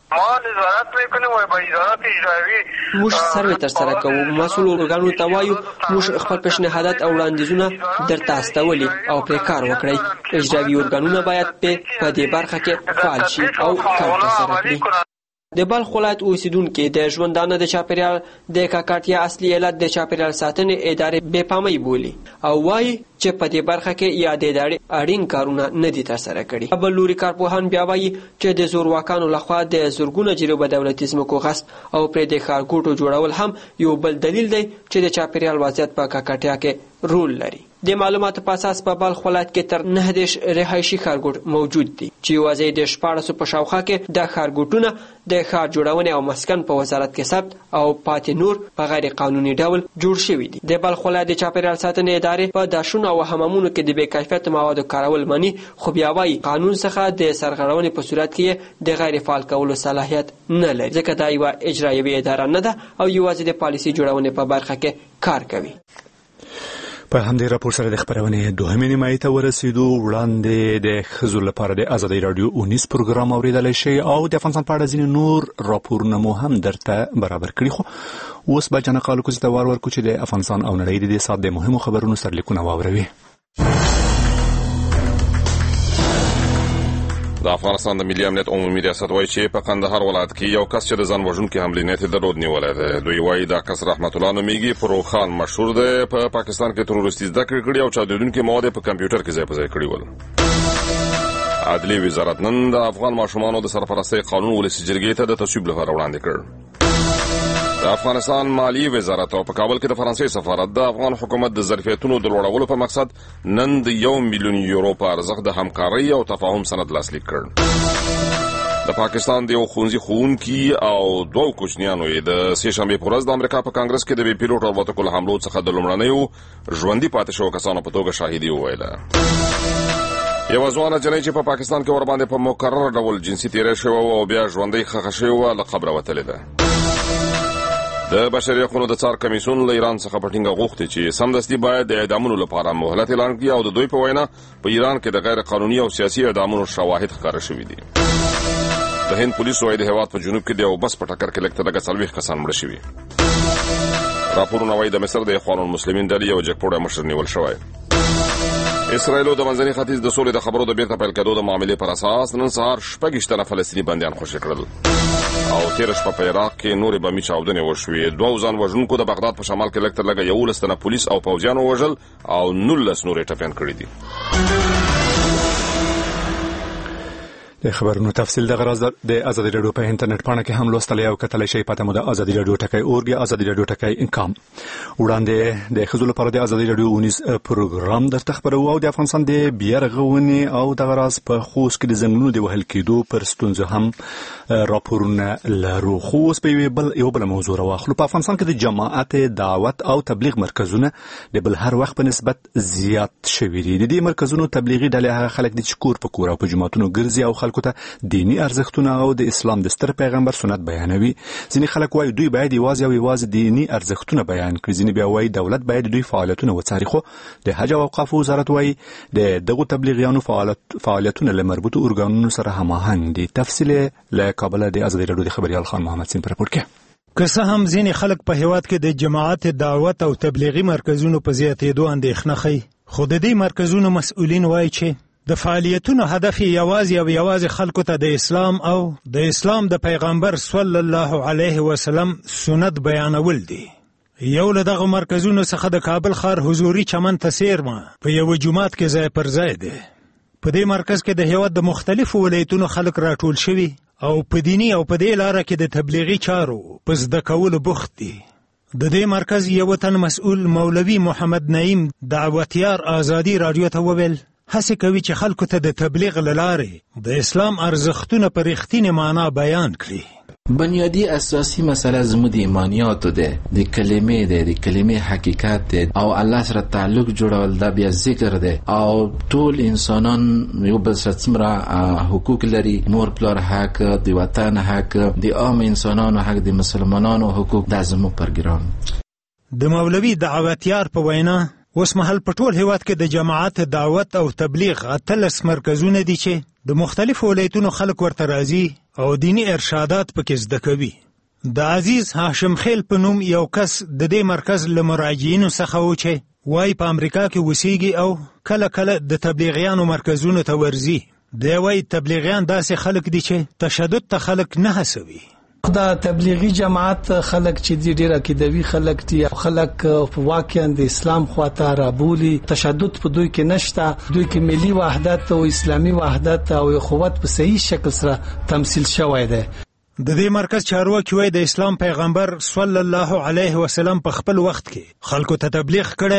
موږ سروې ترسره کوو، مسؤلو ارګانونو ته وایو موږ خپل پیشنهادات او وړاندیزونه درته استولي او پرې کار وکړئ. اجرایي ارګانونه باید په دې برخه کې فعال شي او کار ترسره کړي. د بلخ ولایت اوسیدونکي د ژوندانه د چاپیریال د ککړتیا اصلي علت د چاپیریال ساتنې ادارې بې پامۍ بولي او وایي چې په دې برخه کې یاد ادارې اړین کارونه نه دي ترسره کړي. بل لوري کارپوهان بیا وایي چې د زورواکانو لخوا د زرګونو جریبه دولتي ځمکو غصب او پرې د ښارګوټو جوړول هم یو بل دلیل دی چې د چاپیریال وضعیت په ککړتیا کې رول لري. د معلوماتو په اساس په بلخ ولایت کې تر 9 رهایشي ښارګوټ موجود دي چې یوازې د 14 په شاوخوا کې د ښارګوټونه د ښار جوړونې او مسکن په وزارت کې ثبت او پاتې نور په غیر قانوني ډول جوړ شوي دي. د بلخ ولایت د چاپیریال ساتنې ادارې په داشونو او حمامونو کې د بې کیفیت موادو کارول مني، خو بیا وايي قانون څخه د سرغړونې په صورت کې د غیر فعال کولو صلاحیت نه لري، ځکه دا یوه اجرایوي اداره نه ده او یوازې د پالیسي جوړونې په برخه کې کار کوي. په همدې راپور سره د خبرونې دوهمې نیمایي ته ورسېدو. وړاندې د ښځو لپاره د ازادۍ راډیو 19 پروګرام اوریدلی شئ او د افغانستان په اړه ځینې نور راپورونه مو هم درته برابر کړي. خو اوس به جنه قالو کوزي ته وار ورکو چې د افغانستان او نړۍ د دې ساعت د مهمو خبرونو سرلیکونه واوروي. د افغانستان د ملي امنیت عمومي ریاست وایي چې په قندهار ولایت کې یو کس چې د ځان وژونکي حملې نیت درلود نیولی دی. دوی وایي دا کس رحمت الله نومیږي، فروغ خان مشهور دی، په پاکستان کې تروریستي زده کړې کړي او چاودېدونکي مواد په کمپیوټر کې ځای په ځای کړي ول. عدلي وزارت نن د افغان ماشومانو د سرپرستۍ قانون ولسي جرګې ته د تصویب لپاره وړاندې کړ. د افغانستان مالیې وزارت او په کابل کې د فرانسې سفارت د افغان حکومت د ظرفیتونو د لوړولو په مقصد نن د 1 میلیون یورو په ارزښت د همکارۍ او تفاهم سند لاسلیک کړ. د پاکستان د یو ښوونځي ښوونکي او 2 کوچنیانو یې د سې شنبې په ورځ د امریکا په کانګرس کې د بې پیلوټ الوتکو له حملو څخه د لومړنیو ژوندي پاتې شوو کسانو په توګه شاهدي وویله. یوه ځوانه جنۍ چې په پاکستان کې ورباندې په مکرر ډول جنسي تیری شوې وه او بیا ژوندۍ ښخه شوې وه له قبره وتلې ده. د بشري حقوقو د څار کمیسیون له ایران څخه په ټینګه غوښتي چې سمدستي باید د اعدامونو لپاره مهلت اعلان کړي او د دوی په وینا په ایران کې د غیر قانوني او سیاسي اعدامونو شواهد ښکاره شوي دي. د هند پولیسو وايي د هېواد په جنوب کې د یو بس په ټکر کې لږ تر لږه 40 کسان مړه شوي. راپورونه وايي د مصر د اخوان المسلمین ډلې یو جګپوړی مشر نیول شوی. اسرائیل د منځني ختیځ د سولې د خبرو د بیرته پیل کېدو د معاملې پر اساس نن سهار 26 تنه فلسطیني بندیان خوشي کړل او تېره شپه په عراق کې نورې بمي چاودنې وشوې. 2 ځان وژونکو د بغداد په شمال کې لږ تر لږه 11 تنه پولیس او پوځیان ووژل او 19 نورې ټپیان کړي دي. د خبرونو تفصیل د غراز د ازادي راډیو په انټرنیټ پاڼه کې هم لوستلی او کتلی شئ. پته مو د ازادي راډیو ټکی اورګ یا ازادي راډیو ټکی کام. وړاندې د ښځو لپاره د ازادي راډیو 19 پروګرام درته خبرو او د افغانستان د بیا رغونې او د غراز په خوست کې د ځنګلونو د وهل کېدو پر ستونزو هم راپورونه لرو. خو اوس په یو بل موضوع راواخلو. په افغانستان کې د جماعت دعوت او تبلیغ مرکزونه د بل هر وخت په نسبت زیات شوي دي. د دې مرکزونو تبلیغي ډلې هغه خلک دي چې کور په کور او په جماعتونو ګرځي او خلکو ته دینی ارزښتونه او د اسلام د ستر پیغمبر سنت بیانوي. ځینې خلک وایي دوی باید یوازې دینی ارزښتونه بیان کړي، ځینې بیا وایي دولت باید دوی فعالیتونه وڅاري. خو د حج او اوقافو وزارت وایي د دغو تبلیغیانو فعالیتونه له مربوطو ارګانونو سره هماهنګ دي. تفصیل له کابل د ازادي راډیو د خبريال خان محمد سین پر راپور کې. که څه هم ځینې خلک په هیواد کې د جماعت دعوت او تبلیغي مرکزونو په زیاتېدو اندېښنه ښیي، خو د دې مرکزونو مسؤلین وایي چې د فعالیتونو هدف یوازې خلکو ته د اسلام او د اسلام د پیغمبر صلی الله علیه وسلم سنت بیانول دي. یو له دغه مرکزونو څخه د کابل ښار حضوري چمن ته څیرمه په یو جومات کې ځای پر ځای دی. په دې مرکز کې د هیواد د مختلفو ولایتونو خلک راټول شوي او په دینی او په دې لاره کې د تبلیغي چارو په زده کولو بوخت دي. د دې مرکز یو تن مسؤل مولوي محمد نعیم دعوتیار ازادي رادیو ته وویل هڅه کوي چې خلکو ته د تبلیغ له لارې د اسلام ارزښتونه په رښتینې معنا بیان کړي. بنیادی اساسی مسئله زموږ د ایمانیاتو ده، د کلمې حقیقت ده او الله سره تعلق جوړول ده، بیا ذکر ده او ټول انسانان یو بل سره څومره حقوق لري، مور پلار حق، د وطن حق، د عام انسانانو حق، د مسلمانانو حقوق، دا زموږ پروګرام. د مولوي دعوتیار په وینا اوس مهال په ټول هیواد کې د جماعت دعوت او تبلیغ 13 مرکزونه دي چې د مختلفو ولایتونو خلک ورته راځي او دینی ارشادات پکې زده کوي. د عزیز هاشم خیل په نوم یو کس د دې مرکز له مراجعینو څخه و چې وایي په امریکا کې اوسیږي او کله کله د تبلیغیانو مرکزونو ته ورځي. دی وایي تبلیغیان داسې خلک دي چې تشدد ته خلک نه هڅوي. دا تبلیغی جماعت خلک چې دی ډیر عقیدوي خلک دي، خلک واقعا د اسلام خواته رابولي، تشدد په دوی کې نشته، دوی کې ملي وحدت او اسلامي وحدت او اخوت په صحیح شکل سره تمثيل شوی دی. د دې مرکز چارواکي وایي د اسلام پیغمبر صلی الله علیه وسلم په خپل وخت کې خلکو ته تبلیغ کړي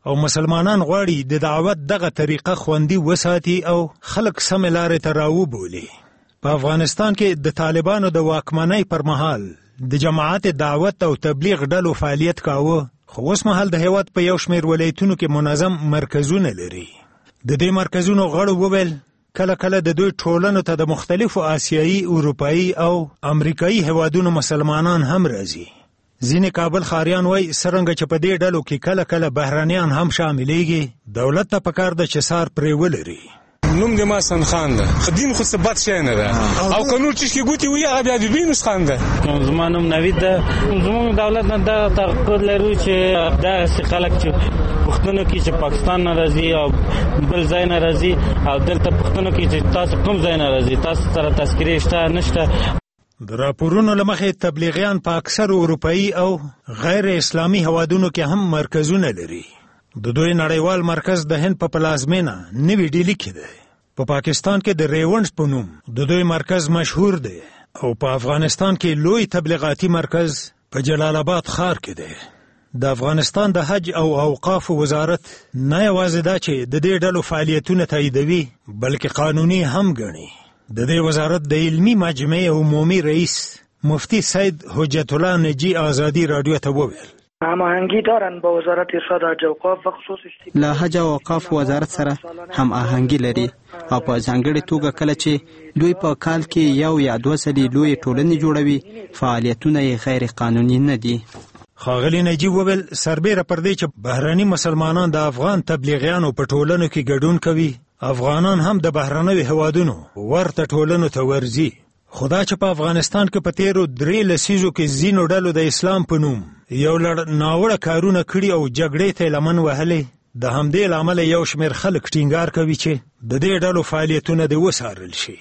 او مسلمانان غواړي د دعوت دغه طریقه خوندي وساتي او خلک سم لارې ته راوبولي. په افغانستان کې د طالبانو د واکمنۍ پر مهال د جماعت دعوت او تبلیغ ډلو فعالیت کاوه، خو اوس مهال د هیواد په یو شمېر ولایتونو کې منظم مرکزونه لري. د دې مرکزونو غړو وویل کله کله د دوی ټولنو ته د مختلفو آسیایي، اروپایي او امریکایي هیوادونو مسلمانان هم راځي. ځینې کابل خاریان وایي څرنګه چې په دې ډلو کې کله کله بهرانیان هم شاملیږي، دولت ته پکار ده چې سار پرې ولري. نوم د ما سن خان ده، خدین خو څه بد شی نه ده او کنور چې ګوتی وي هغه بیا د دوی نس خان ده. زما نوم نوید ده. زموږ دولت نه دا تعهد لري چې دا خلک چې پښتنو کې چې پاکستان نه راځي او بل ځای نه راځي او دلته پښتنو کې چې تاسو کوم ځای نه راځي، تاسو سره تذکرې شته نشته. د راپورونو له مخې تبلیغیان په اکثر اروپایي او غیر اسلامي هوادونو کې هم مرکزونه لري. د دوی نړیوال مرکز د هند په پلازمینه نوی ډیلی کې دی. په پاکستان کې د ریونډز په نوم د دوی مرکز مشهور دی او په افغانستان کې لوی تبلیغاتي مرکز په جلال آباد ښار کې دی. د افغانستان د حج او اوقاف وزارت نه یوازې دا چې د دې ډلو فعالیتونه تاییدوي بلکې قانوني هم ګڼي. د دې وزارت د علمي مجمع عمومي رئیس مفتی سید حجت الله نجی آزادی رادیو ته وویل هماهنگی دارن با وزارت ارشاد حج و اوقاف و خصوص له حج او اوقاف وزارت سره هم آهنګي لري او په ځانګړي توګه کله چې دوی په کال کې یو یا دوه ځلې لوی ټولنې جوړوي فعالیتونه یې غیر قانوني نه دي. ښاغلي نجیب وویل سربیره پر دې چې بهرني مسلمانان د افغان تبلیغیانو په ټولنو کې ګډون کوي، افغانان هم د بهرنیو هیوادونو ورته ټولنو ته ورځي. خو دا چې په افغانستان کې په تیرو 3 لسیزو کې ځینو ډلو د اسلام په نوم یو لړ ناوړه کارونه کړي او جګړې ته لمن وهلې، د همدې له امله یو شمېر خلک ټینګار کوي چې د دې ډلو فعالیتونه دې وڅارل شي.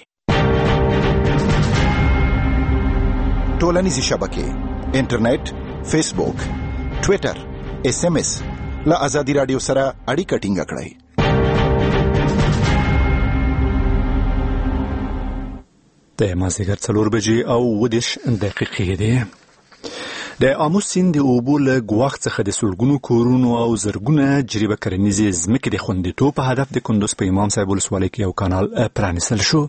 ټولنیزې شبکې، انټرنیټ، فیسبوک، ټویټر، SMS له آزادي رادیو سره اړیکه ټینګه کړئ. د مازدیګر 4 بجې او 20 دقیقې دي. د آمو سیند د اوبو له ګواښ څخه د سلګونو کورونو او زرګونه جریبه کرنیزې ځمکې د خوندیتوب په هدف د کندوز په امام صاحب ولسوالۍ کې یو کانال پرانیستل شو.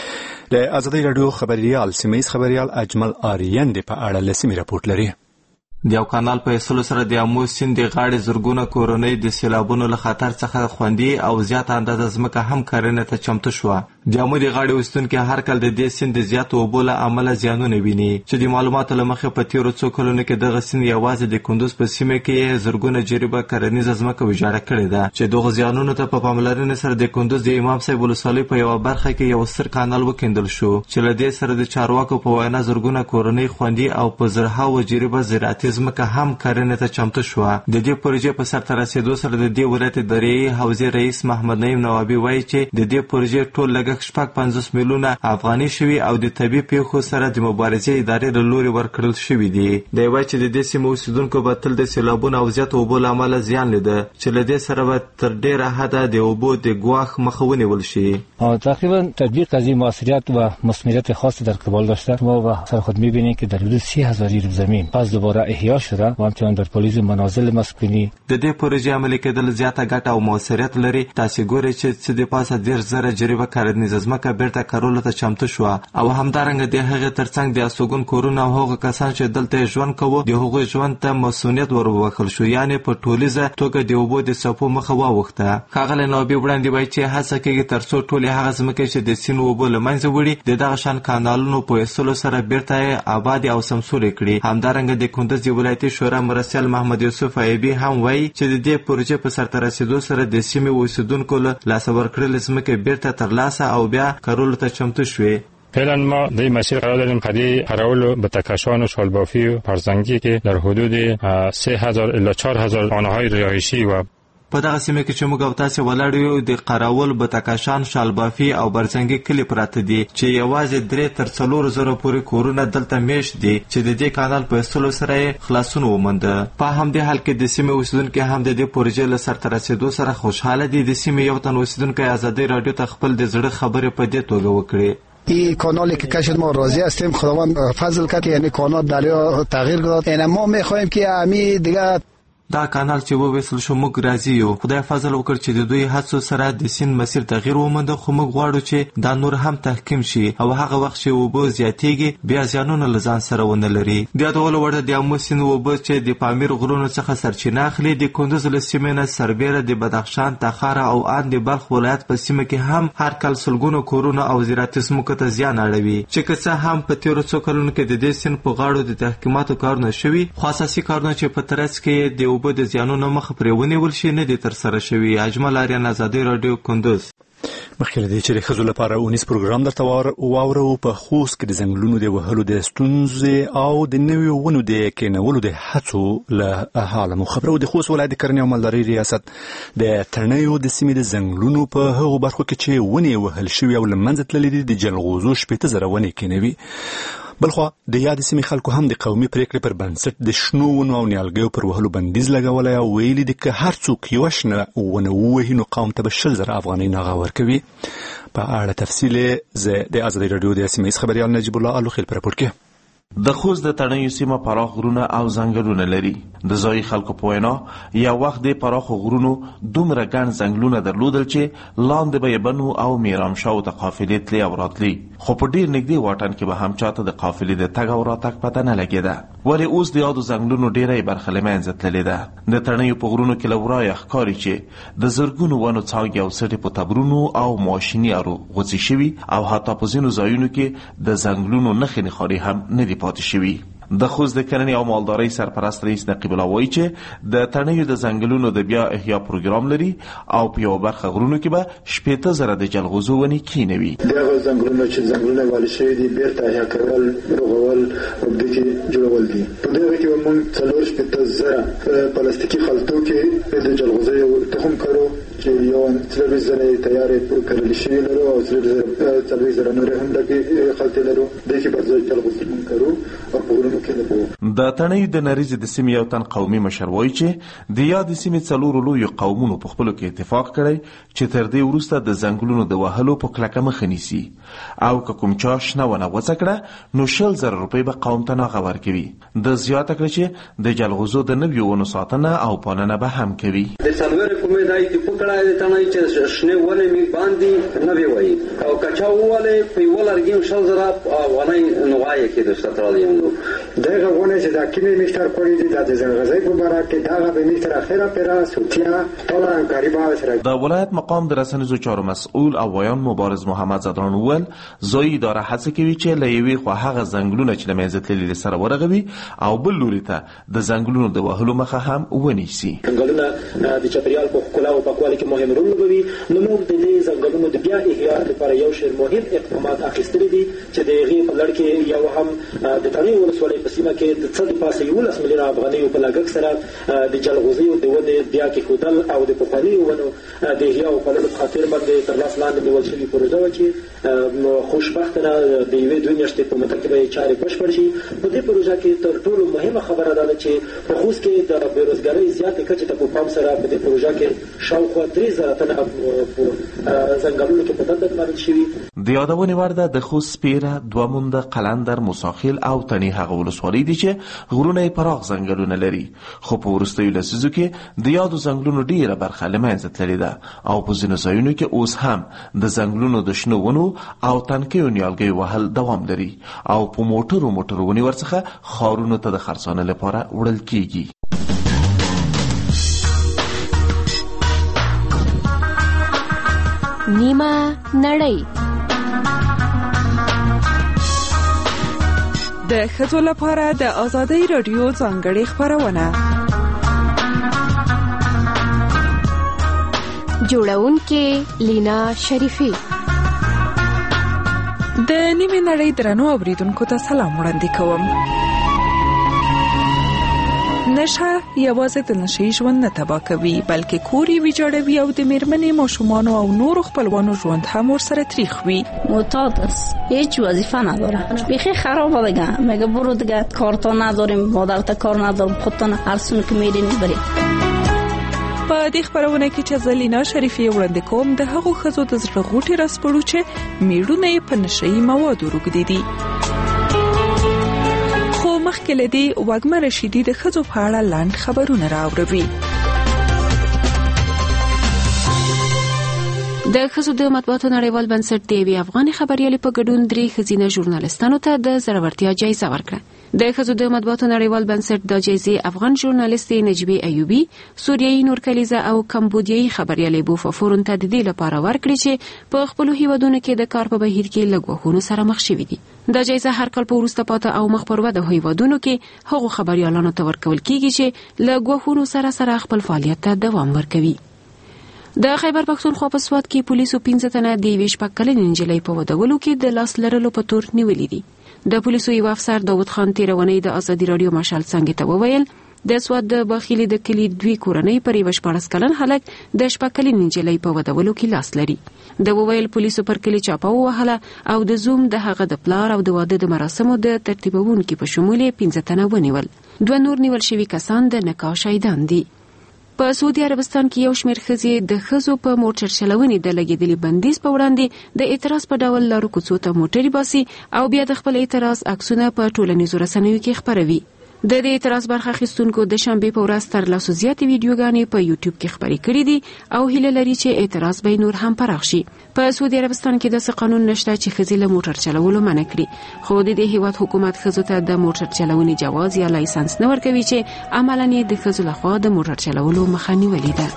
د آزادي رادیو خبریال سیمه‌یز خبریال اجمل آریان د په اړه لسمی راپورټ لري. د یو کانال په اصولو سره د آمو سیند د غاړې زرګونه کورنۍ د سیلابونو له خطر څخه خوندي او زیاته اندازه ځمکه هم کرنې ته چمتو شوه. د آمو د غاړې اوسیدونکي هر کال د دې سیند د زیاتو اوبو له امله زیانونه ویني چې د معلوماتو له مخې په تیرو څو کلونو کې دغه سیند یوازې د کندوز په سیمه کې زرګونه جریبه کرنیزه ځمکه ویجاړه کړې ده چې دغه زیانونو ته په پاملرنې سره د کندوز د امام صاحب ولسوالۍ په یوه برخه کې یو ستر کانال وکیندل شو چې له دې سره د چارواکو په وینا زرګونه کورنۍ خوندي او په زرهاوو جریبه زراعتي ځمکه هم کرنې ته چمتو شوه. د دې پروژې په سرته رسېدو سره د دې ولایت دریایي حوزې رئیس محمد نعیم نوابي وایي چې د دې پروژې ټول لګښت 50 میلیونه افغاني شوي او د طبي پیښو سره د مبارزې ادارې له لوري ورکړل شوي دي. دی وایي چې د دې سیمې اوسیدونکو به تل د سیلابونو او زیاتو اوبو له امله زیان لیده چې له دې سره به تر ډېره حده د اوبو د ګواښ مخه ونیول شي. تقریبا تطبیق از این موثریت و مثمریت خاصی در قبال داشته. ما سر خود می‌بینیم که در حدود 30,000 ریل زمین پس دوباره احیا شده و همچنان در پالیز منازل مسکونی. د دې پروژې عملي کېدل زیاته ګټه او موثریت لري. تاسو ګورئ چې څه د پاسه 10,000 جریبه کرنیزه ځمکه بیرته کارولو ته چمتو شوه او همدارنګه د هغې ترڅنګ د استوګن کورونه او هغه کسان چې دلته ژوند کوو د هغوی ژوند ته مسؤلیت وروبخل شو، یعنې په ټولیزه توګه د اوبو د څپو مخه واوښته. ښاغلی نوابي وړاندې وایي چې هڅه کېږي تر څو ټولې هغه ځمکې چې د سیند اوبو له منځه وړي د دغه شان کانالونو په ایستلو سره بیرته یې آبادې او سمسورې کړي. همدارنګه د کندوز د ولایتي شورا مرستیال محمد یوسف ایبي هم وایي چې د دې پروژې په سرته رسېدو سره د سیمې اوسیدونکو له لاسه ورکړلې ځمکې بیرته ترلاسه او بیا کارولو ته چمتو شوې. فعلا ما در این مسیر قرار داریم قضیه قراول به تکشان و شالبافی و فرزنگی که در حدود 3,000 الی 4,000 خانه‌های رهایشی و په دغه سیمه کې چې موږ او تاسې ولاړ یو د قراول بتکاشان شالبافي او برزنګي کلي پراته دي چې یوازې 3 تر 4 زره پورې کورونه دلته میشت دي چې د دې کانال په ایستلو سره یې خلاصون ومونده. په همدې حال کې د سیمې اوسیدونکي هم د دې پروژې له سرته رسېدو سره خوشحاله دي. د سیمې یو تن اوسیدونکی آزادي رادیو ته خپل د زړه خبرې په دې توګه وکړې. این کانالی که کشید ما راضی هستیم، خداوند فضل کرد، یعنی کانال دریا تغییر داد. یعنی ما میخوایم که امی دیگه دا کانال چې وویسل شو موږ راضي یو. خدای فضل وکړ چې د دوی هڅو سره د سیند مسیر تغییر ومنده، خو موږ غواړو چې دا نور هم تحکیم شي او هغه وخت چې اوبه زیاتېږي بیا زیانونه له ځان سره ونه لري. د یادولو وړ د آمو سیند اوبه چې د پامیر غرونو څخه سرچینه اخلي د کندوز له سیمې نه سربیره د بدخشان، تخار او آن د بلخ ولایت په سیمه کې هم هر کال سلګونو کورونه او زراعتي ځمکو ته زیان اړوي. چې که څه هم په تیرو څو کلونو کې د دې سیند په غاړو د تحقیقاتو کارونه شوي، خو اساسي کارونه چې په ترڅ کې د اوبو د زیانونو مخه پرې ونیول شي نه دي ترسره شوي. اجمل آریان، ازادي راډیو، کندوز. مخکې له دې چې د ښځو لپاره اونیز پروګرام درته واورو، په خوست کې د ځنګلونو د وهلو د ستونزې او د نویو ونو د کینولو د هڅو له حاله مو خبرو. د خوست ولایت د کرنې او مالدارۍ ریاست د تڼیو د سیمې د ځنګلونو په هغو برخو کې چې ونې وهل شوي او له منځه تللي دي د جلغوزو 18,000 ونې کینوي. بلخوا د یادې سیمې خلکو هم د قومي پریکړې پر بنسټ د شنو ونو او نیالګیو پر وهلو بندیز لګولی او ویلي دي که هر څوک یوه شنه ونه ووهي نو قوم ته به 100,000 افغانۍ نغه ورکوي. په اړه تفصیل زه د ازادي راډیو د سیمه ایز خبريال نجیب الله الوخیل پر راپور کې. د خوست د تڼیو سیمه پراخ غرونه او ځنګلونه لري. د ځایي خلکو په وینا یو وخت د پراخو غرونو دومره ګڼ ځنګلونه درلودل چې لاندې به یې بنو او میرامشاو ته قافلې تلې او راتلې، خو په ډېر نږدې واټن کې به هم چاته د قافلې د تګ او راتګ پته نه لګېده. ولې اوس د یادو ځنګلونو ډېری برخه له منځه تللې ده. د تڼیو په غرونو کې له ورایه ښکاري چې د زرګونو ونو څانګې او څټې په تبرونو او ماشیني ارو غوڅې شوي او حتی په ځینو ځایونو کې د ځنګلونو نښې نښانې هم نه دي پاتې شوي. د خوست د کرنې او مالدارۍ سرپرست رئیس نقیب الله وایي چې د تڼیو د ځنګلونو د بیا احیا پروګرام لري او په یو برخه غرونو کې به 18,000 د جلغوزو ونې کینوي. دغه ځنګلونه چې ځنګلونه والي شوي دي بیرته احیا کول، رغول او د کې جوړول دي. په دغه کې موږ 4,18,000 پلاستیکي خلطو کې د جلغوزو تخم کړو چې یو 3,000 تیارې پر کړل شوی لرو او 3,000 نور هم دغه خلطې لرو. د کې په جلغوزو موږ کړو او په د تڼیو د نریزې د سیمې یو تن قومي مشر وایي چې د یادې سیمې 4 لویو قومونو په خپلو کې اتفاق کړی چې تر دې وروسته د ځنګلونو د وهلو په کلکه مخه نیسي او که کوم چا شنه ونه غوڅه کړه نو 100,000 روپۍ به قوم ته نغه ورکوي. د زیاته کړه چې د جلغوزو د نویو ونو ساتنه او پالنه به هم کوي. د څلور کومې دای د پکړای د تڼیو چې شنه ونه می باندې نه وی وای او کچا واله په ولرګیم 100,000 ونه نوای کې د سترالینو دغه ونه چې د کیمې مشتر کوي د زنغزي په باره کې دغه به مشتر اخیرا پیرا سوتیا ټول غریبا سره. د ولایت مقام د رسنیزو چارو مسؤل او ویان مبارز محمد زدران ول زوی اداره هڅه کوي چې لوي خو هغه ځنګلونه چې لمنځه تللي سره ورغوي او بل لوري ته د ځنګلونو د وهلو مخه هم ونیسي. ځنګلونه د چاپیریال په ښکلا او پاکوالي کې مهم رول لوبوي. نو موږ د دې ځنګلونو د بیا احیا لپاره یو شمېر مهم اقدامات اخیستلي دي چې د هغې په لړ کې یو هم د تڼیو ولسوالۍ په سیمه کې د څه د پاسه 11 میلیونه افغانیو په لګښت سره د جلغوزیو د ونې بیا کېښودل او د پخوانیو ونو د احیا او پاللو په خاطر باندې تر لاس لاندې نیول شوې پروژه وه چې خوشبختانه د یوې 2 میاشتې په موده کې به یې چارې بشپړ شي. په دې پروژه کې تر ټولو مهمه خبره دا ده چې په خوست کې د بېروزګارۍ زیاتې کچې ته په پام سره په دې پروژه کې شاوخوا 3,000 تنه په ځنګلونو کې په دنده ګمارل شوي. د یادونې وړ ده د خوست سپیره، دومونده، قلندر، موساخیل او تڼۍ هغه ولسوالۍ دي چې غرونه یې پراخ ځنګلونه لري، خو په وروستیو لسیزو کې د یادو ځنګلونو ډېره برخه له منځه تللې ده او په ځینو ځایونو کې اوس هم د ځنګلونو د شنو ونو او تنکیو نیالګیو وهل دوام لري او په موټرو ونې ورڅخه ښارونو ته د خرڅانه لپاره وړل کیږي. نیمه نړۍ د ښځو لپاره د ازادۍ راډیو ځانګړې خپرونه. جوړونکې لینا شریفی. د نیمه نړۍ درنو اوریدونکو ته سلام وړاندې کوم. نشه یوازې د نشي ژوند نه تباه کوي بلکې کوري ویجاړوي او د میرمنې ماشومانو او نورو خپلوانو ژوند هم ورسره تریخ وي. معتاد است، هیچ وظیفه نداره، بیخی خرابه دیگه. میگه برو دیگه کارتا نداریم، مادرت کار ندارم، خودتان هر سون که میرین برید. په دې خبرونه کې چې زلینا شریفی وړاندې کوم د هغو ښځو د زړه غوټې راسپړو چې میړونه یې په نشهیي موادو روږدي دي. مخکې له دې وږمه رشیدي د ښځو په اړه لنډ خبرونه راوړوي. د ښځو د مطبوعاتو نړیوال بنسټ د یوې افغاني خبریالې په ګډون 3 ښځینه ژورنالستانو ته د زړورتیا جایزه ورکړه. د ښځو د مطبوعاتو نړیوال بنسټ د جایزې افغان ژورنالیستې نجیبې ایوبي، سوریایي نورکلیزه او کمبودیایي خبریالې بوففورن ته د دې لپاره ورکړي چې په خپلو هیوادونو کې د کار په بهیر کې له ګواښونو سره مخ شوي دي. دا جایزه هر کال په وروسته پاته او مخ پر وده هیوادونو کې هغو خبریالانو ته ورکول کیږي چې له ګواښونو سره خپل فعالیت ته دوام ورکوي. د خیبر پښتونخوا په سوات کې پولیسو 15 تنه د 21 کلنې نجلۍ په ودولو کې د لاس لرلو په تور نیولې دي. د پولیسو یو افسر داوود خان تیرونی د ازادي رادیو مشال څنګه ته وویل د سوات د باخیلی د کلی 2 کورنۍ پر 14 کلن هلک د 18 کلنې نجلۍ په ودولو کې لاس لري. د وویل پولیسو پر کلی چاپه وهله او د زوم د هغه د پلار او د واده د مراسمو د ترتیبونکو په شمول 15 تنه ونیول. 2 نور نیول شوي کسان د نکاح شاهدان دي. په سعودي عربستان کې یو شمېر ښځې د ښځو په موټر چلونې د لګېدلي بندیز په وړاندې د اعتراض په ډول لارو کوڅو ته موټرې باسي او بیا د خپل اعتراض عکسونه په ټولنیزو رسنیو کې خپروي. د دې اعتراض برخه اخیستونکو د شنبې په ورځ تر لاسو زیاتې ویډیوګانې په یوټیوب کې خپرې کړې دي او هیله لري چې اعتراض به نور هم پراخ شي. په سعودي عربستان کې داسې قانون نشته چې ښځې له موټر چلولو منع کړي، خو د دې هیواد حکومت ښځو ته د موټر چلونې جواز یا لایسنس نه ورکوي چې عملاً یې د ښځو لخوا د موټر چلولو مخه نیولې ده.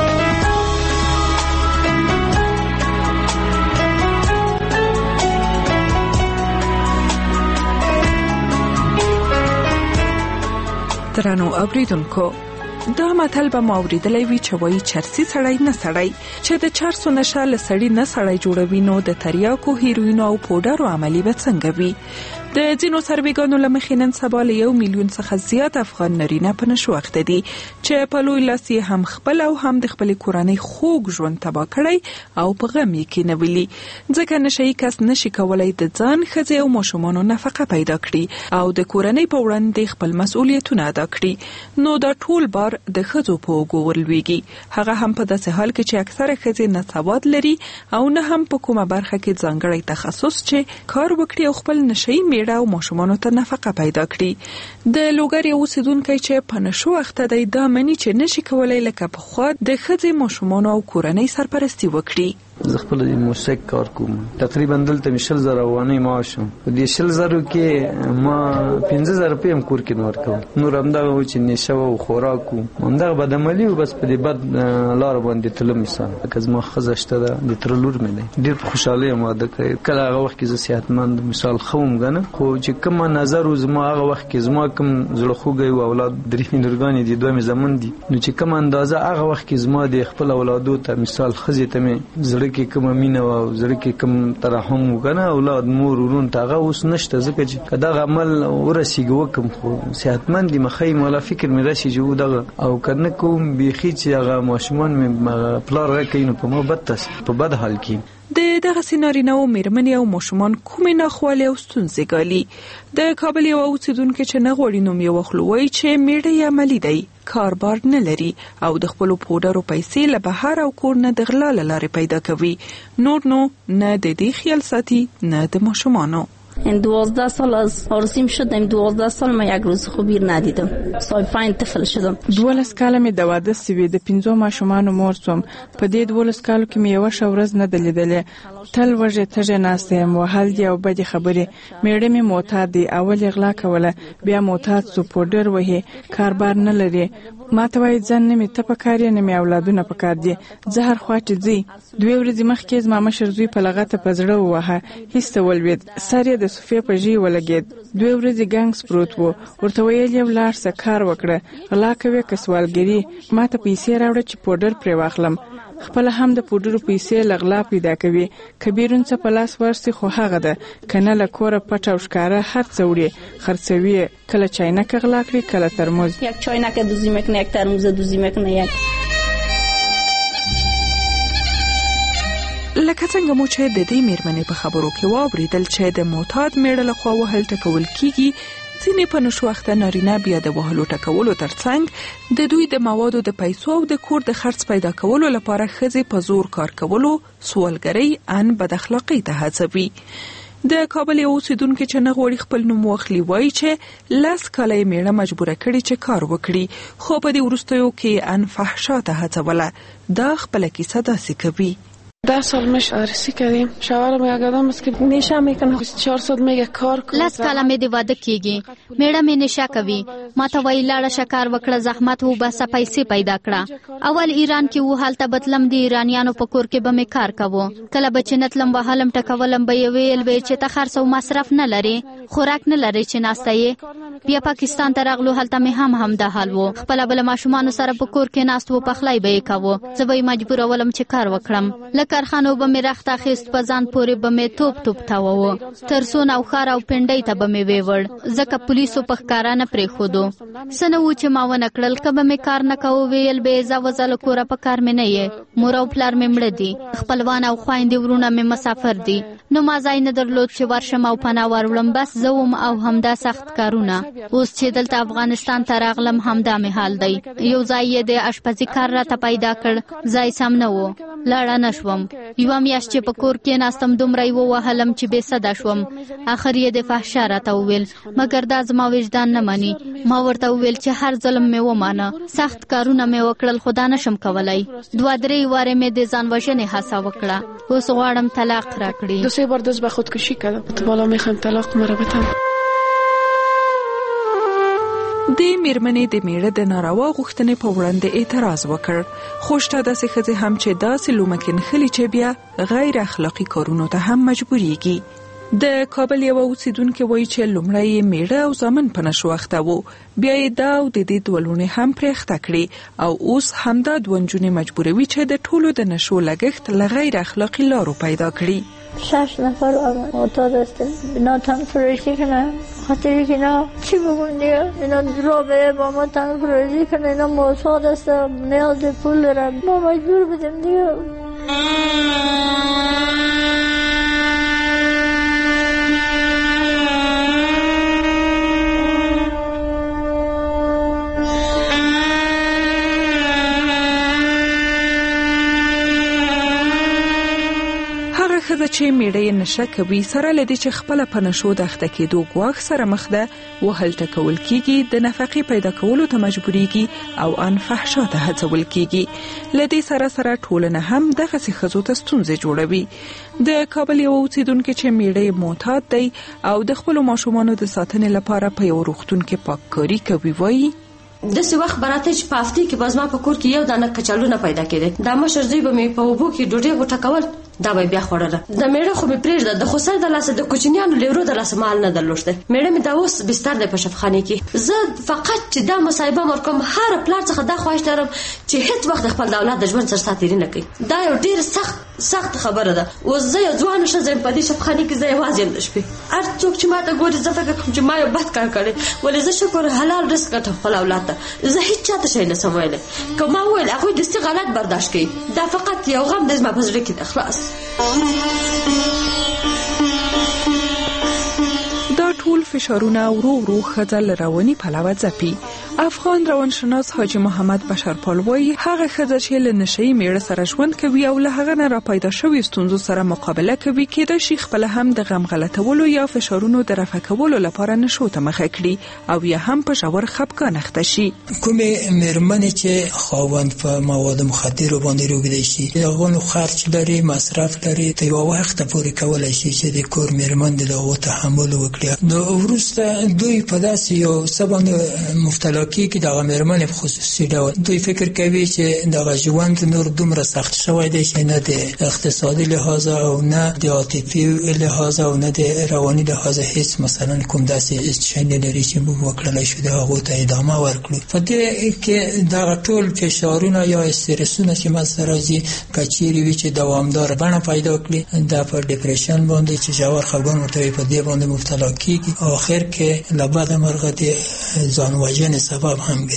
درنو اوریدونکو، دا متل به ما اوریدلی وي چې وایي چرسي سړی نه سړی، چې د چرسو نشه له سړي نه سړی جوړوي، نو د تریاکو، هیروینو او پوډرو عملي به څنګه وي؟ د ځینو سروېګانو له مخې نن سبا له 1 میلیون څخه زیات افغان نارینه په نشو اخته دي چې په لوی لاس یې هم خپل او هم د خپلې کورنۍ خوږ ژوند تباه کړی او په غم یې کېنولي، ځکه نشهیي کس نشي کولی د ځان، ښځې او ماشومانو نفقه پیدا کړي او د کورنۍ په وړاندې خپل مسؤلیتونه ادا کړي. نو دا ټول بار د ښځو په اوږو ورلویږي، هغه هم په داسې حال کې چې اکثره ښځې نه سواد لري او نه هم په کومه برخه کې ځانګړی تخصص چې کار وکړي او خپل نشهیي میړه او ماشومانو ته نفقه پیدا کړي. د لوګر یو اوسیدونکی چې په نشو اخته دی دا مني چې نشي کولی لکه پخوا د ښځې، ماشومانو او کورنۍ سرپرستي وکړي. زه خپل د موسیقي کار کوم، تقریبا دلته مې 100,000 افغانۍ معاش و، په دې 100,000 کې ما 15,000 روپۍ هم کور کې نه ورکوم، نور همدغه و چې نشه و خوراک و همدغه بدعملي و، بس په دې بد لاره باندې تلم. مثال که زما ښځه شته ده، د تره لور مې دی، ډېر په خوشحالۍ یم واده کړی. کله هغه وخت کې زه صحتمند مثال ښه وم ګنه، خو چې کومه نظر و زما هغه وخت کې زما کوم زړه خوږی و اولاد 3 لورګانې دي، 2 مې زامن دي، نو چې کومه اندازه هغه وخت کې زما د خپل اولادو ته مثال ښځې ته مې زړه کې کوم مینه او زړه کې کوم ترحم وکنه، اولاد مور ورون ته هغه اوس نشته، ځکه چې کدا عمل ورسیږي وکم خو صحتمند دي مخې مولا فکر مې راشي جو دغه او کنه کوم بيخي چې هغه ماشومان مې پلار راکینو په ما بدتس په بد حال کې. د دغه سینارینه او میرمنې او ماشومان کومې ناخوالې او ستونزې ګالي. د کابل یو اوسیدونکي چې نه غواړي نوم یې واخلو وایي چې میړه یې عملي دی، کاربار نه لري او د خپلو پوډرو پیسې له بهر او کور نه د غلا له لارې پیدا کوي، نور نو نه د دې خیال ساتي نه د ماشومانو. این 12 سال از آرزیم شدم، 12 سال ما یک روز خوبی ندیدم، صاحب طفل شدم. 12 کاله مې د واده سوي، د 5 ماشومانو مور شوم. په دې 12 کالو کې مې یو ورځ نه دلیدلې، تل وژه تجه ناسته یم، وهل دی او بدې خبرې. میړه مې معتاد دی، اول غلا کوله، بیا معتاد سو، پوډر وهي، کاربار نه لري. ما ته وایي ځان نه مې ته پکار یې، نه مې اولادونه پکار دي، زه هر خوا چې ځي. 2 ورځې مخکې زما مشر زوی په لغته په زړه ووهه، هیڅ ته ولوېد، سر یې د صوفې په ژۍ ولګېد. 2 ورځې ګنګس پروت و، ورته ویل یې ولاړ څه کار وکړه، غلا کوې که سوالګري، ما ته پیسې راوړه چې پوډر پرې واخلم. خپل هم د پوډرو پیسې لغلا پیدا کوي، کبیرون څه په لاس ورسي خو هغه ده، کنه له کوره پټ او ښکاره هر څه وړي، خرڅوي، کله چاینک غلا کړي، کله ترموز. یک چاینک دوزی میکنه، یک ترموز دوزی میکنه، یک لکه څنګه مو چې د دې میرمنې په خبرو کې واوریدل چې د معتاد میړه لخوا وهل ټکول کیږي، ځینې په نشو اخته نارینه بیا د وهلو ټکولو ترڅنګ د دوی د موادو د پیسو او د کور د خرڅ پیدا کولو لپاره ښځې په زور کار کولو، سوالګرۍ ان بد اخلاقۍ ته هڅوي. د کابل یو اوسیدونکو چې نه غواړي خپل نوم واخلي وایي چې 10 کاله یې میړه مجبوره کړي چې کار وکړي، خو په دې وروستیو کې ان فحشا ته هڅوله. دا خپله کیسه داسې کوي. 10 سال میشه عروسی کردیم. شوهرم یک آدم است که نشه میکنه. 400 میگه کار کن. 10 کاله مې د واده کیږي. میړه مې نشه کوي. ما ته وایي لاړه شکار وکړه، زحمت و بس پیسې پیدا کړه. اول ایران کې و، حالت بدلم د ایرانیانو په کور کې به مې کار کوو. کله به چې نتلم وهلم ټکولم به یې ویل به چې ته خرڅ او مصرف نه لري، خوراک نه لري چې ناسته یې. بیا پاکستان ته راغلو، هلته مې هم دا حال و. خپل بل ماشومان سره په کور کې ناست و، پخلای به یې کوو. زه به مجبور ولم چې کار وکړم. کارخانو به مې رخت اخیست، په ځان پورې به مې توپ تاوو، ترسونه او خار او پنډۍ ته به مې ویوړ، ځکه پولیسو په ښکاره نه پرېښودو. څه نه و چې ما ونه کړل. که به مې کار نه کوو ویل به یې ځه وځه له کوره، په کار مې نه یې. مور او پلار مې مړه دي، خپلوان او خویندې ورونه مې مسافر دي. نو ما ځای نه درلود چې ورشم او پناه وروړم، بس زه وم او همدا سخت کارونه. اوس چې دلته افغانستان ته راغلم همدا مې حال دی. یو ځای یې د اشپزي کار راته پیدا کړ، ځای سم نه و، لاړه نه شوم. یوه میاشت چې په کور کې ناستم دومره یې ووهلم چې بې سده شوم. آخر یې د فحشا راته وویل، مګر دا زما وجدان نه مني. ما ورته وویل چې هر ظلم مې ومانه، سخت کارونه مې وکړل، خو دا نشم کولی. 2-3 واره مې د ځان وژنې هڅه وکړه. اوس غواړم طلاق راکړي. 2-3 بار دست به خودکشی کردم. بالا میخوام طلاق مرا بدن. د میرمنې د میړه د ناروا غوښتنې په وړاندې اعتراض وکړ، خو شته داسې ښځې هم چې داسې لومکن خلي چې بیا غیر اخلاقی کارونو ته هم مجبوریږي. د کابل یو اوسیدونکو وایي چې لومړی یې میړه او زامن په نشو اخته وو، بیا یې دا او د دې دوه لوڼې هم پرې اخته کړې، او اوس همدا دوه نجونې مجبوروي چې د ټولو د نشو لګښت له غیر اخلاقی لارو پیدا کړي. 6 نفر معتاد هستن. اینا تن فرشی کنن، خاطری که اینا چی بگون دیگه، اینا رابطه با ما تن فرشی کنن، اینا معتاد هستن، نیاز به پول دارن، ما مجبور بدیم دیگه. ښځه چې میړه یې نشه کوي، سره له دې چې خپله په نشو د اخته کېدو ګواښ سره مخ ده، وهل ټکول کېږي، د نفقې پیدا کولو ته مجبوریږي او ان فحشا ته هڅول کېږي. له دې سره ټولنه هم دغسې ښځو ته ستونزې جوړوي. د کابل یو اوسیدونکی چې میړه یې معتاد دی او د خپلو ماشومانو د ساتنې لپاره په یو روغتون کې پاککاري کوي وایي، داسې وخت به راته چې په هفتې کې به زما په کور کې یو دانه کچالو نه پیدا کېدی. دا مشر زوی به مې په اوبو کې ډوډۍ غوټه کول، دا به بیا خوړله. د میړه خو مې پرېږده، د خسر د لاسه د کوچنیانو لیورو د لاسه مال نه درلوشته. میړه مې دا اوس بستر دی په شفخانې کې. زه فقط چې دا مصاحبه ورکوم، هر پلار څخه دا خواهش لرم چې هیڅ وخت خپل د اولاد د ژوند سره ساتیري نه کوي. دا یو ډېر سخت خبره ده. اوس زه یو ځوانه ښځه یم په دې شفخانې کې، زه یوازې یم د شپې. هر څوک چې ما ته ګوري زه فکر کوم چې ما یو بد کار کړی، ولې زه شکر حلال رزق ګټم خپل اولاد ته. زه هیڅ چاته شی نشم ویلی. که ما وویل هغوی دستي غلط برداشت کوي، دا فقط یو غم دی زما په زړه کې دی. خلاص. دا ټول فشارونه ورو ورو ښځه له رواني پلوه ځپي. افغان روانشناس حاجي محمد بشرپال وایي هغه ښځه چې له نشه‌یي میړه سره ژوند کوي او له هغه نه را پیدا شوي ستونزو سره مقابله کوي، کېدای شي خپله هم د غم غلطولو یا فشارونو د رفع کولو لپاره نشو ته مخه کړي او یا هم په ژور خفګان اخته شي. کومې مېرمنې چې خاوند په مواد مخدرو باندې روږدی شي، هغوی خرچ لري، مصرف لري، ته یوه وخته پورې کولی شي چې د کور مېرمن د هغو تحمل وکړي. نو وروسته دوی په داسې یو څه باندې مبتلا کې دغه مېرمنې په خصوصي ډول دوی فکر کوي چې دغه ژوند نور دومره سخت شوی دی چې نه د اقتصادي لحاظ او نه د عاطفي لحاظ او نه د رواني لحاظ هیڅ مثلا کوم داسې شی نه لري چې موږ وکړلی شو د هغو ته ادامه ورکړو. په دې کې دغه ټول فشارونه یا استرسونه چې منځته راځي که چیرې وي چې دوامداره بڼه پیدا کړي، دا په ډپریشن باندې چې ژور خفګان ورته وي په دې باندې مبتلا کېږي، آخر کې له بده مرغه د ځان وژنې سبب هم ګرځي.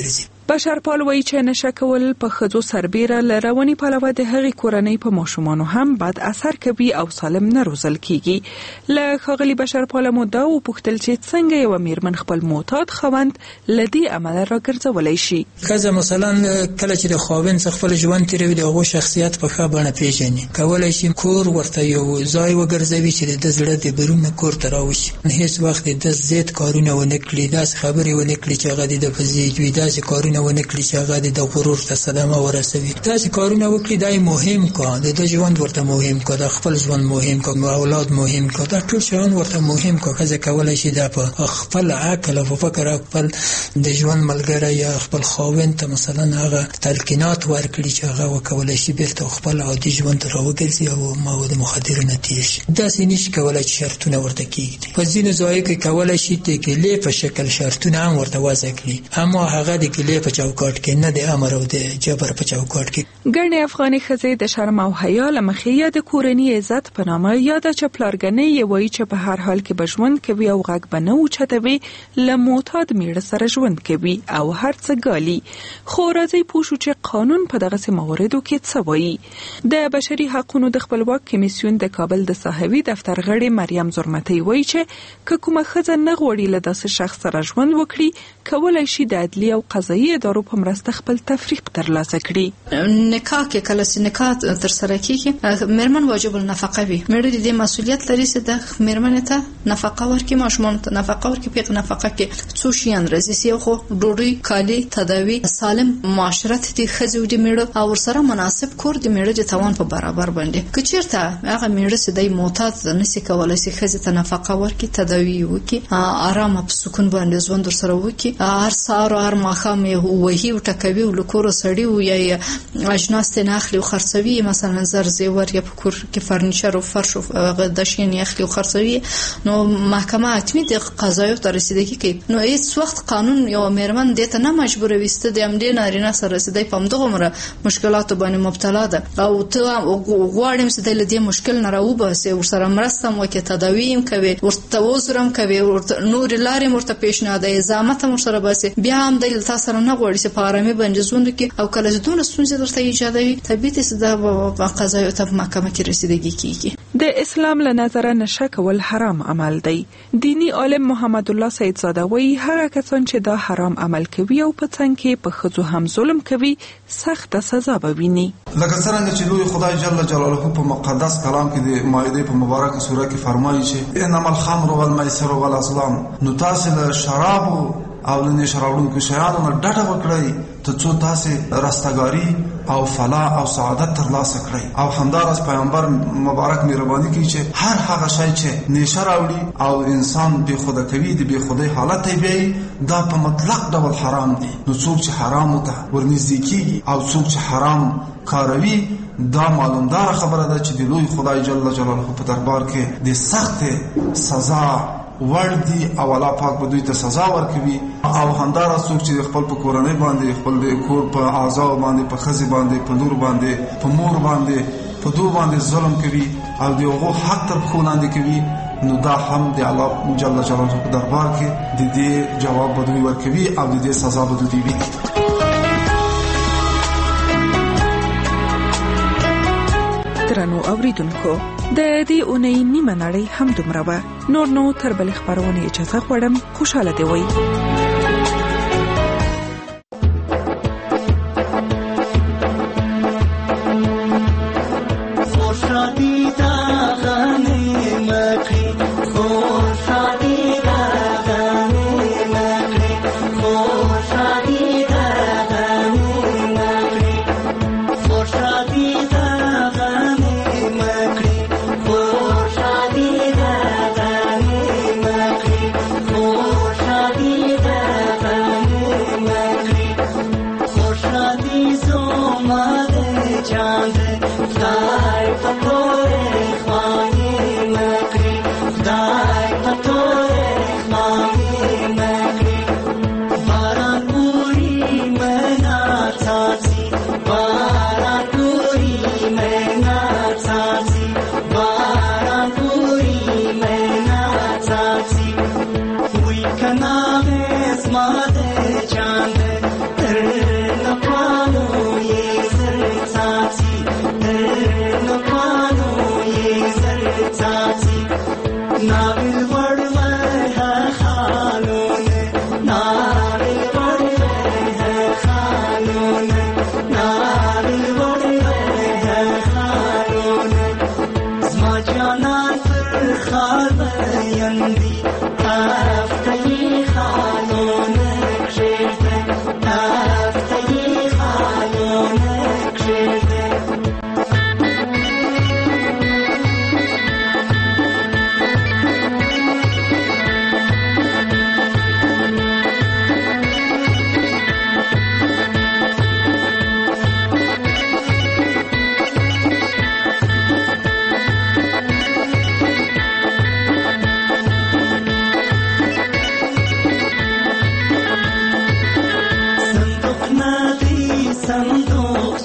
بشرپال وایي چې نشه کول په ښځو سربیره له رواني پلوه د هغې کورنۍ په ماشومانو هم بد اثر کوي او سالم نه روزل کیږي. له ښاغلي بشرپال مو دا وپوښتل چې څنګه یوه میرمن خپل معتاد خاوند له دې عمله راګرځولی شي. ښځه مثلا کله چې د خاوند څخه خپل ژوند تېروي د هغو شخصیت په ښه بڼه پیژني، کولی شي کور ورته یو ځای وګرځوي چې د زړه د بیرون کور ته راوشي. هیڅ وخت د زیات کارونه ونه کړي، داسې خبرې ونه کړي چې هغه د په زیږ وي، داسې کارونه ونه کړي چې هغه د غرور ته صدمه ورسوي. داسې کارونه وکړي دا مهم کا، د ژوند ورته مهم کا، د خپل ژوند مهم کا، اولاد مهم کا، دا ټول شیان ورته مهم کا. ښځه کولی شي دا په خپل عقل او فکر خپل د ژوند ملګری یا خپل خاوند ته مثلا هغه تلقینات ورکړي چې هغه وکولی شي بیرته خپل عادي ژوند ته راوګرځي او مواد مخدره نه تیر شي. داسې نشي کولی چې شرطونه ورته کېږدي. په ځینو ځایو کې کولی شي د ګیلې په شکل شرطونه هم ورته وضع کړي، اما هغه د ګیلې په چوکاټ کې نه د امر او د جبر په چوکاټ کې. ګڼې افغاني ښځې د شرم او حیا له مخې یا د کورني عزت په نامه یا د چپلارګنۍ یې وایي چې په هر حال کې به ژوند کوي او غږ به نه اوچتوي، له معتاد میړه سره ژوند کوي او هر څه ګالي. خو راځئ پوه شو چې قانون په دغسې مواردو کې څه وایي. د بشري حقونو د خپلواک کمیسیون د کابل د صحوي دفتر غړې مریم زرمتۍ وایي چې که کومه ښځه نه غواړي له داسې شخص سره ژوند وکړي، کولی شي د عدلي او قضایي ادارو په مرسته خپل تفریق ترلاسه کړي. نکاح کې کله چې نکاح ترسره کیږي، میرمن واجب النفقه وي. میړه د دې مسؤلیت لري چې د میرمنې ته نفقه ورکړي، ماشومان ته نفقه ورکړي. په نفقه کې څو شیان راځي چې خو ډوډۍ، کالي، تداوی، سالم معاشرت د ښځې او د میړه او ورسره مناسب کور د میړه د توان په برابر باندې. که چیرته هغه میړه چې دی معتاد نشي کولی چې ښځې ته نفقه ورکړي، تداوی وکړي، آرامه په سکون باندې ژوند ورسره وکړي، هر سهار او هر ماښام یې وهي او ټکوي او له کوره سړي او یا اجناس نه اخلي او خرڅوي، مثلا زر زیور یا په کور کې فرنیچر او فرش او د شین اخلي او خرڅوي، نو محکمه حتمي د قضایو ته رسیدګي کوي. نو هیڅ وخت قانون یو میرمن دې ته نه مجبوروي چې د همدې نارینه سره رسیدای په همدغه مشکلاتو باندې مبتلا ده او ته غواړم چې د دې مشکل نه راوباسي، ورسره مرسته وکړي، تداوی هم کوي، ورته وزرم کوي، نور لارې مرته پیشنهاد زحمت هم سره باسي، بیا هم د تاسو سره نه غواړي چې په آرامي باندې ژوند وکړي. او کله چې دونه ستونزې درته ایجاد وي، طبیعي چې د قضایو ته په محکمه کې رسیدګي کیږي. د اسلام له نظره نشه کول حرام عمل دی. دینی عالم محمد الله سیدزاده وایي هغه کسان چې دا حرام عمل کوي او په څنګ کې په ښځو هم ظلم کوي، سخته سزا به ویني. لکه څنګه چې لوی خدای جل جلاله په مقدس کلام کې د مائده په مبارکه سوره کې فرمایي چې انما الخمر والمیسر والازلام، نو تاسو له شراب او له نشه راوړونکو شیانو نه ډډه وکړئ ته څو تاسو راستګاری او فلاح او سعادت ترلاسه کړئ. او همدارس پیغمبر مبارک مهرباني کوي چې هر هغه شی چې نشه راوړي او انسان بے خود کوي، د بے خودی حالت یې دا په مطلق ډول حرام دي. نو څوک چې حرام ته ورنږدې کیږي او څوک چې حرام کاروي، دا معلومدار خبره ده چې د لوی خدای جل جلاله په دربار کې د سخت سزا وردی او الله پاک به دوی ته سزا ورکوي. او همدارا څوک چې خپل په کورنۍ باندې، خپل د کور په اعضاء باندې، په ښځې باندې، په لور باندې، په مور باندې، په دوی باندې ظلم کوي او دغه حق تر پښو لاندې کوي، نو دا هم د الله جل جلاله په دربار کې د دې جواب به دوی ورکوي او د دې سزا به دوی ویني. درنو اوریدونکو، د دې اونۍ نیمه نړۍ هم دومره وه. نور نو تر بلې خپرونې اجازه غواړم. خوشحاله دې وئ. شادی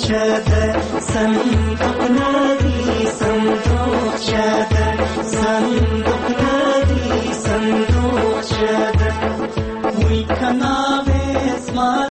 شده زمین اپنا دی